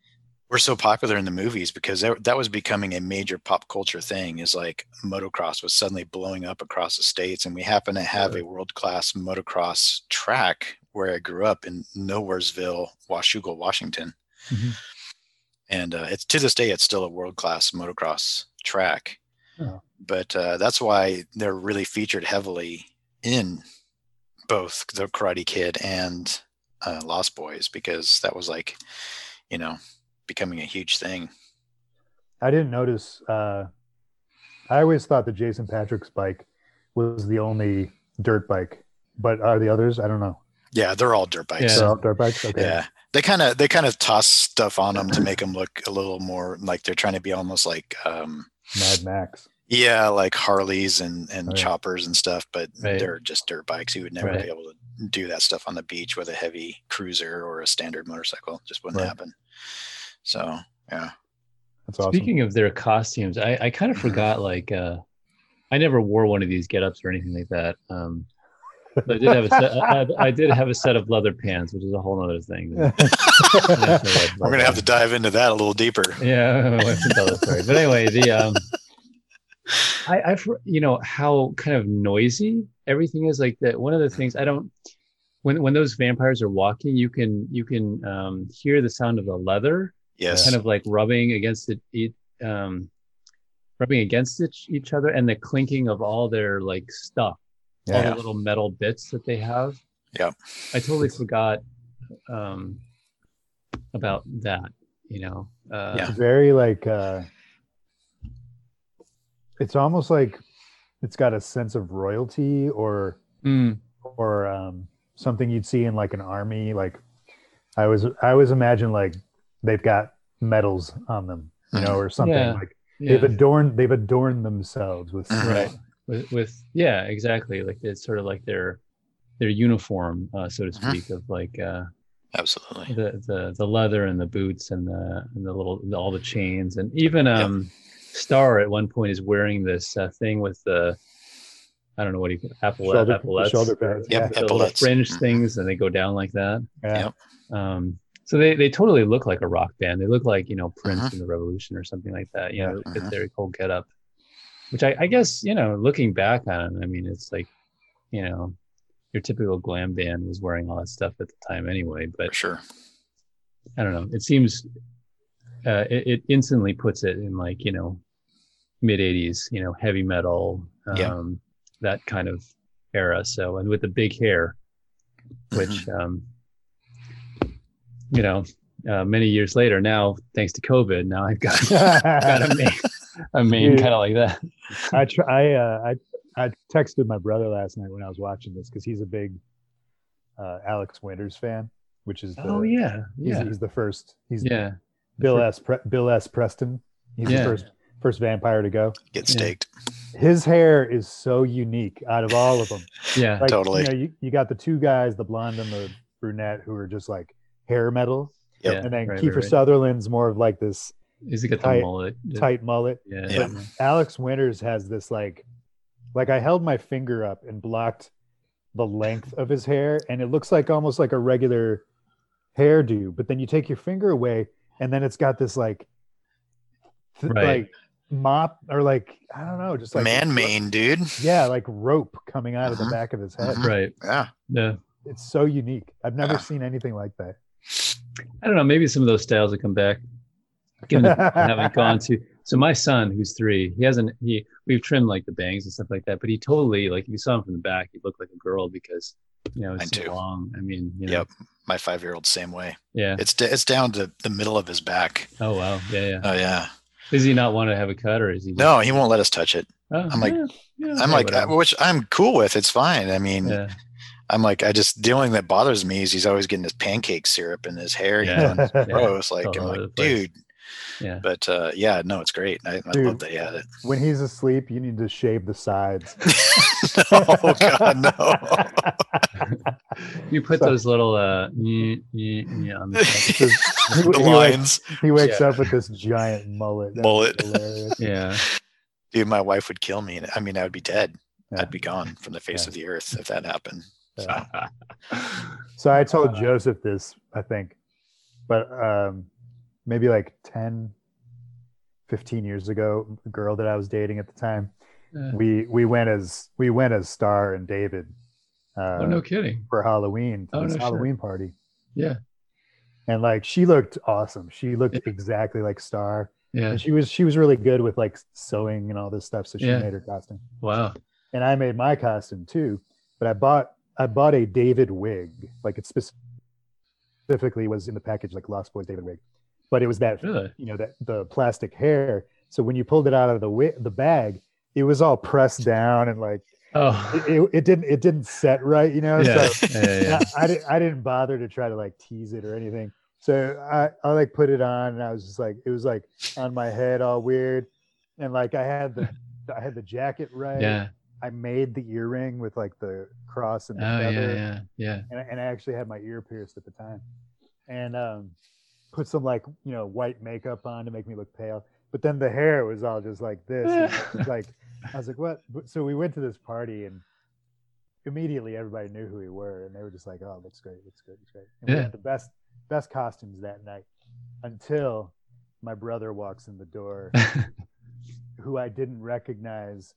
were so popular in the movies because that, that was becoming a major pop culture thing. Is like motocross was suddenly blowing up across the states, and we happen to have Sure. a world-class motocross track where I grew up in Nowheresville, Washougal, Washington. Mm-hmm. And uh, it's to this day, it's still a world-class motocross track. Oh. But uh, that's why they're really featured heavily in both the Karate Kid and uh, Lost Boys, because that was like, you know, becoming a huge thing. I didn't notice. Uh, I always thought that Jason Patric's bike was the only dirt bike, but are the others? I don't know. Yeah, they're all dirt bikes. Yeah. They're all dirt bikes. Okay. Yeah, they kind of they kind of toss stuff on them to make them look a little more like they're trying to be almost like, um, Mad Max. yeah, like Harleys and and Oh, yeah. choppers and stuff. But Right. they're just dirt bikes. You would never Right. be able to do that stuff on the beach with a heavy cruiser or a standard motorcycle. Just wouldn't Right. happen. So yeah. That's awesome. Speaking of their costumes, I, I kind of forgot, like, uh, I never wore one of these get-ups or anything like that. Um, but I did have a set, I, I did have a set of leather pants, which is a whole other thing. We're gonna have to dive into that a little deeper. Yeah, I won't tell the story. But anyway, the um, I, I've you know how kind of noisy everything is. Like that, one of the things I don't when when those vampires are walking, you can you can um, hear the sound of the leather, Yes. kind of like rubbing against it, it um, rubbing against it, each other, and the clinking of all their like stuff, all Yeah. the little metal bits that they have. Yeah. I totally forgot um, about that. You know. Uh, Yeah. It's very like uh it's almost like it's got a sense of royalty or mm, or um something you'd see in like an army. Like I was I always imagine like they've got medals on them, you know, or something. Yeah. Like yeah. they've adorned they've adorned themselves with Mhm. Right. With, with yeah, exactly. Like it's sort of like their their uniform, uh, so to Mhm. speak, of like uh, Absolutely. the the the leather and the boots and the and the little all the chains, and even um, Star at one point is wearing this uh, thing with the I don't know what he apple shoulder, epaulets, shoulder pads. Yep. the little Epaulets. fringe Mhm. things, and they go down like that. Yeah. Yep. Um, so they, they totally look like a rock band. They look like, you know, Prince Mhm. in the Revolution or something like that. You know, Mhm. it's their whole get up, which I, I guess, you know, looking back on it, I mean, it's like, you know, your typical glam band was wearing all that stuff at the time anyway. For But sure. I don't know. It seems uh, it, it instantly puts it in like, you know, mid eighties, you know, heavy metal, um, Yeah. that kind of era. So, and with the big hair, which, Mhm. um, you know, uh, many years later now, thanks to COVID, now I've got, got a main, a main Dude. kind of like that. I try. I, uh, I I texted my brother last night when I was watching this because he's a big uh, Alex Winters fan, which is the, Oh yeah, he's, yeah, he's the first. He's yeah, Bill S. Pre- Bill S. Preston. He's Yeah. the first first vampire to go. Get Yeah. staked. His hair is so unique out of all of them. yeah, Like, Totally. You, know, you, you got the two guys, the blonde and the brunette, who are just like hair metal, Yep. yeah. and then right, Kiefer right, right. Sutherland's more of like this He's got the tight- mullet. tight mullet. Yeah, Yeah. But Alex Winters has this like, like I held my finger up and blocked the length of his hair, and it looks like almost like a regular hairdo. But then you take your finger away, and then it's got this like, th- Right. like mop or like I don't know, just like Man mane, dude. yeah, like rope coming out of the Mhm. back of his head. Mhm. right. Yeah. Yeah. It's so unique. I've never Yeah. seen anything like that. I don't know. Maybe some of those styles will come back. Given that I haven't gone to. So my son, who's three, he hasn't. He we've trimmed like the bangs and stuff like that, but he totally like if you saw him from the back, he looked like a girl because you know it's Mine so too. long. I mean, you know, Yep. My five-year-old same way. yeah. It's d- it's down to the middle of his back. Oh wow, yeah, yeah. Oh yeah. Does he not want to have a cut, or is he? Just, No, he won't let us touch it. Oh, I'm like- yeah, yeah, I'm yeah, like, whatever. which I'm cool with. It's fine. I mean, yeah, I'm like, I just the only thing that bothers me is he's always getting this pancake syrup in his hair. You Yeah. know, and it's Yeah. gross. Like It's all I'm over the like, place. dude. yeah. But uh, yeah, no, it's great. I, I Dude. love that he had it. When he's asleep, you need to shave the sides. Oh God, no. You put those little uh mm, mm, mm, on the side. He- the he wakes- lines, He wakes Yeah. up with this giant mullet. That's Mullet. hilarious. Yeah, dude. My wife would kill me. I mean, I would be dead. Yeah. I'd be gone from the face Yeah. of the earth if that happened. So I told Joseph this, I think, but um, maybe like ten, fifteen years ago, a girl that I was dating at the time, Yeah. we we went as we went as Star and David uh, Oh, no kidding. for Halloween, to Oh, this no shit. Halloween party. Yeah. And like she looked awesome. She looked exactly like Star. Yeah. And she was she was really good with like sewing and all this stuff. So she Yeah. made her costume. Wow. And I made my costume too. But I bought I bought a David wig. Like it specifically was in the package, like Lost Boys David wig. But it was that Really? you know, that the plastic hair. So when you pulled it out of the wi- the bag, it was all pressed down and like Oh. it, it, it didn't it didn't set right, you know. Yeah. So Yeah, yeah, yeah. I, I didn't I didn't bother to try to like tease it or anything. So I, I like put it on and I was just like, it was like on my head all weird. And like I had the I had the jacket right. Yeah. I made the earring with like the cross and the Oh, feather. yeah, yeah, yeah. And, I- and I actually had my ear pierced at the time. And um put some like, you know, white makeup on to make me look pale. But then the hair was all just like this. And it was like I was like, what? So we went to this party and immediately everybody knew who we were and they were just like, oh, looks great, looks great, looks great. And we Yeah. had the best best costumes that night until my brother walks in the door, who I didn't recognize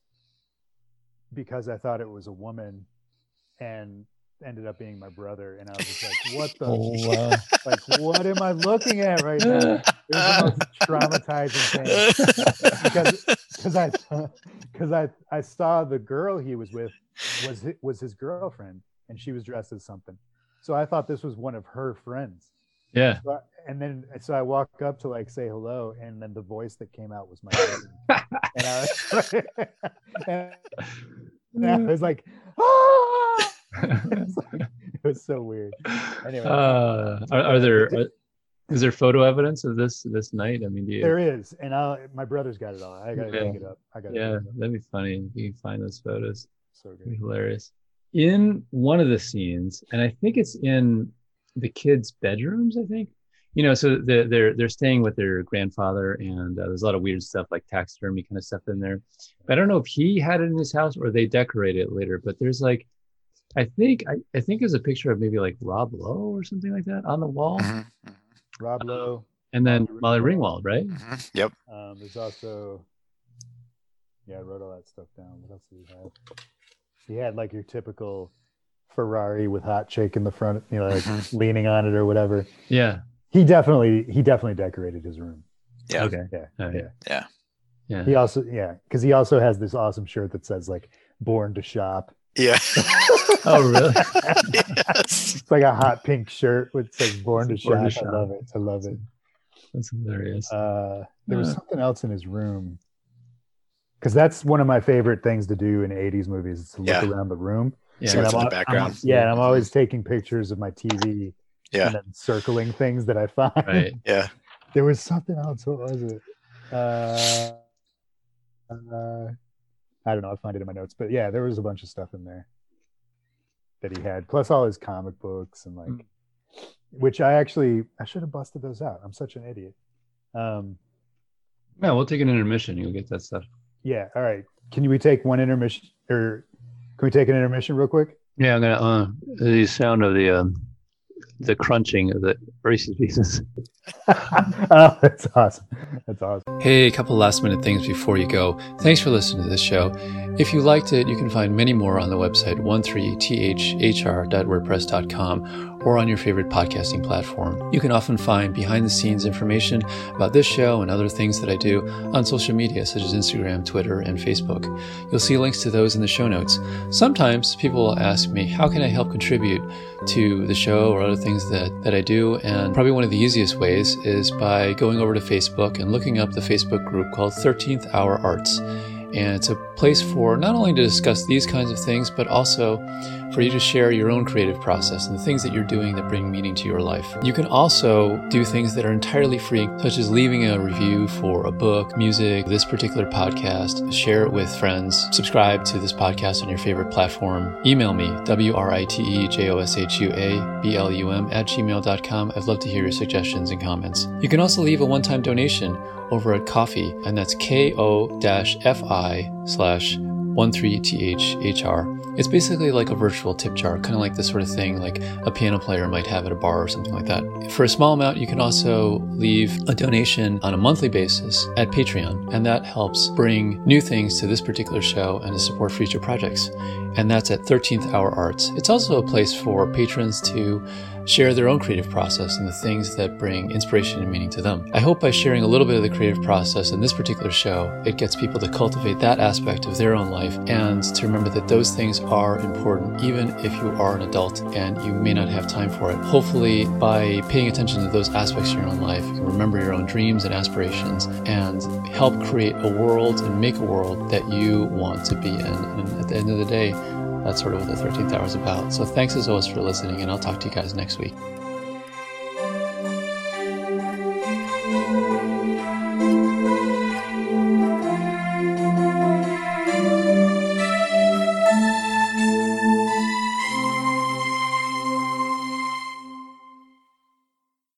because I thought it was a woman and ended up being my brother. And I was just like, what the Oh, wow. like what am I looking at right now? It was the most traumatizing thing because because I because I I saw the girl he was with was hi- was his girlfriend and she was dressed as something, so I thought this was one of her friends. Yeah. So I, and then so I walk up to like say hello, and then the voice that came out was my cousin. and I was and, and I was like, ah! It's like- it was so weird. Anyway, Uh, are, are there are, is there photo evidence of this this night? I mean, do you? there is, and I my brother's got it all. I gotta Yeah. dig it up. I gotta Yeah, dig it up. that'd be funny if you can find those photos. So It'd be good. hilarious. In one of the scenes, and I think it's in the kids' bedrooms, I think. You know, so they're they're, they're staying with their grandfather, and uh, there's a lot of weird stuff like taxidermy kind of stuff in there. But I don't know if he had it in his house or they decorated it later. But there's like, I think I, I think there's a picture of maybe like Rob Lowe or something like that on the wall, Mhm, Rob Lowe. and then Molly Molly Ringwald. Ringwald, right? mhm. Yep. Um, there's also, yeah, I wrote all that stuff down. What else did he have? He had like your typical Ferrari with hot chick in the front, you know, like Mhm. leaning on it or whatever. Yeah. He definitely, he definitely decorated his room. Yeah. Okay. Yeah, Oh, yeah. Yeah. Yeah. He also, yeah, because he also has this awesome shirt that says like "Born to Shop." Yeah. Oh, really? Yes. It's like a hot pink shirt which says "Born to Born to Shop." I Shop. love it. I love it. That's hilarious. Uh, there was Uh. something else in his room because that's one of my favorite things to do in eighties movies is to look Yeah. around the room. Yeah. See what's And in I'm the al- background. Yeah, and I'm always taking pictures of my T V Yeah. and then circling things that I find. Right. Yeah. There was something else. What was it? Uh, uh, I don't know. I'll find it in my notes. But yeah, there was a bunch of stuff in there that he had, plus all his comic books and like, Mm. which I actually I should have busted those out. I'm such an idiot. Um, Yeah, we'll take an intermission. You'll get that stuff. yeah. All right. Can we take one intermission, or can we take an intermission real quick? Yeah, I'm gonna uh the sound of the um the crunching of the Reese's Pieces. Oh, that's awesome. That's awesome. Hey, a couple last minute things before you go. Thanks for listening to this show. If you liked it, you can find many more on the website thirteen T H H R dot wordpress dot com or on your favorite podcasting platform. You can often find behind the scenes information about this show and other things that I do on social media such as Instagram, Twitter, and Facebook. You'll see links to those in the show notes. Sometimes people will ask me, how can I help contribute to the show or other things that, that I do? And probably one of the easiest ways is by going over to Facebook and looking up the Facebook group called thirteenth Hour Arts. And it's a place for not only to discuss these kinds of things, but also for you to share your own creative process and the things that you're doing that bring meaning to your life. You can also do things that are entirely free, such as leaving a review for a book, music, this particular podcast, share it with friends, subscribe to this podcast on your favorite platform. Email me, W R I T E J O S H U A B L U M at gmail dot com. I'd love to hear your suggestions and comments. You can also leave a one-time donation over at Ko-fi, and that's ko-fi slash 13THHR. It's basically like a virtual tip jar, kind of like the sort of thing like a piano player might have at a bar or something like that. For a small amount, you can also leave a donation on a monthly basis at Patreon, and that helps bring new things to this particular show and to support future projects. And that's at thirteenth Hour Arts. It's also a place for patrons to share their own creative process and the things that bring inspiration and meaning to them. I hope by sharing a little bit of the creative process in this particular show, it gets people to cultivate that aspect of their own life and to remember that those things are important, even if you are an adult and you may not have time for it. Hopefully, by paying attention to those aspects of your own life, you remember your own dreams and aspirations and help create a world and make a world that you want to be in. And at the end of the day, that's sort of what the thirteenth Hour is about. So thanks as always for listening, and I'll talk to you guys next week.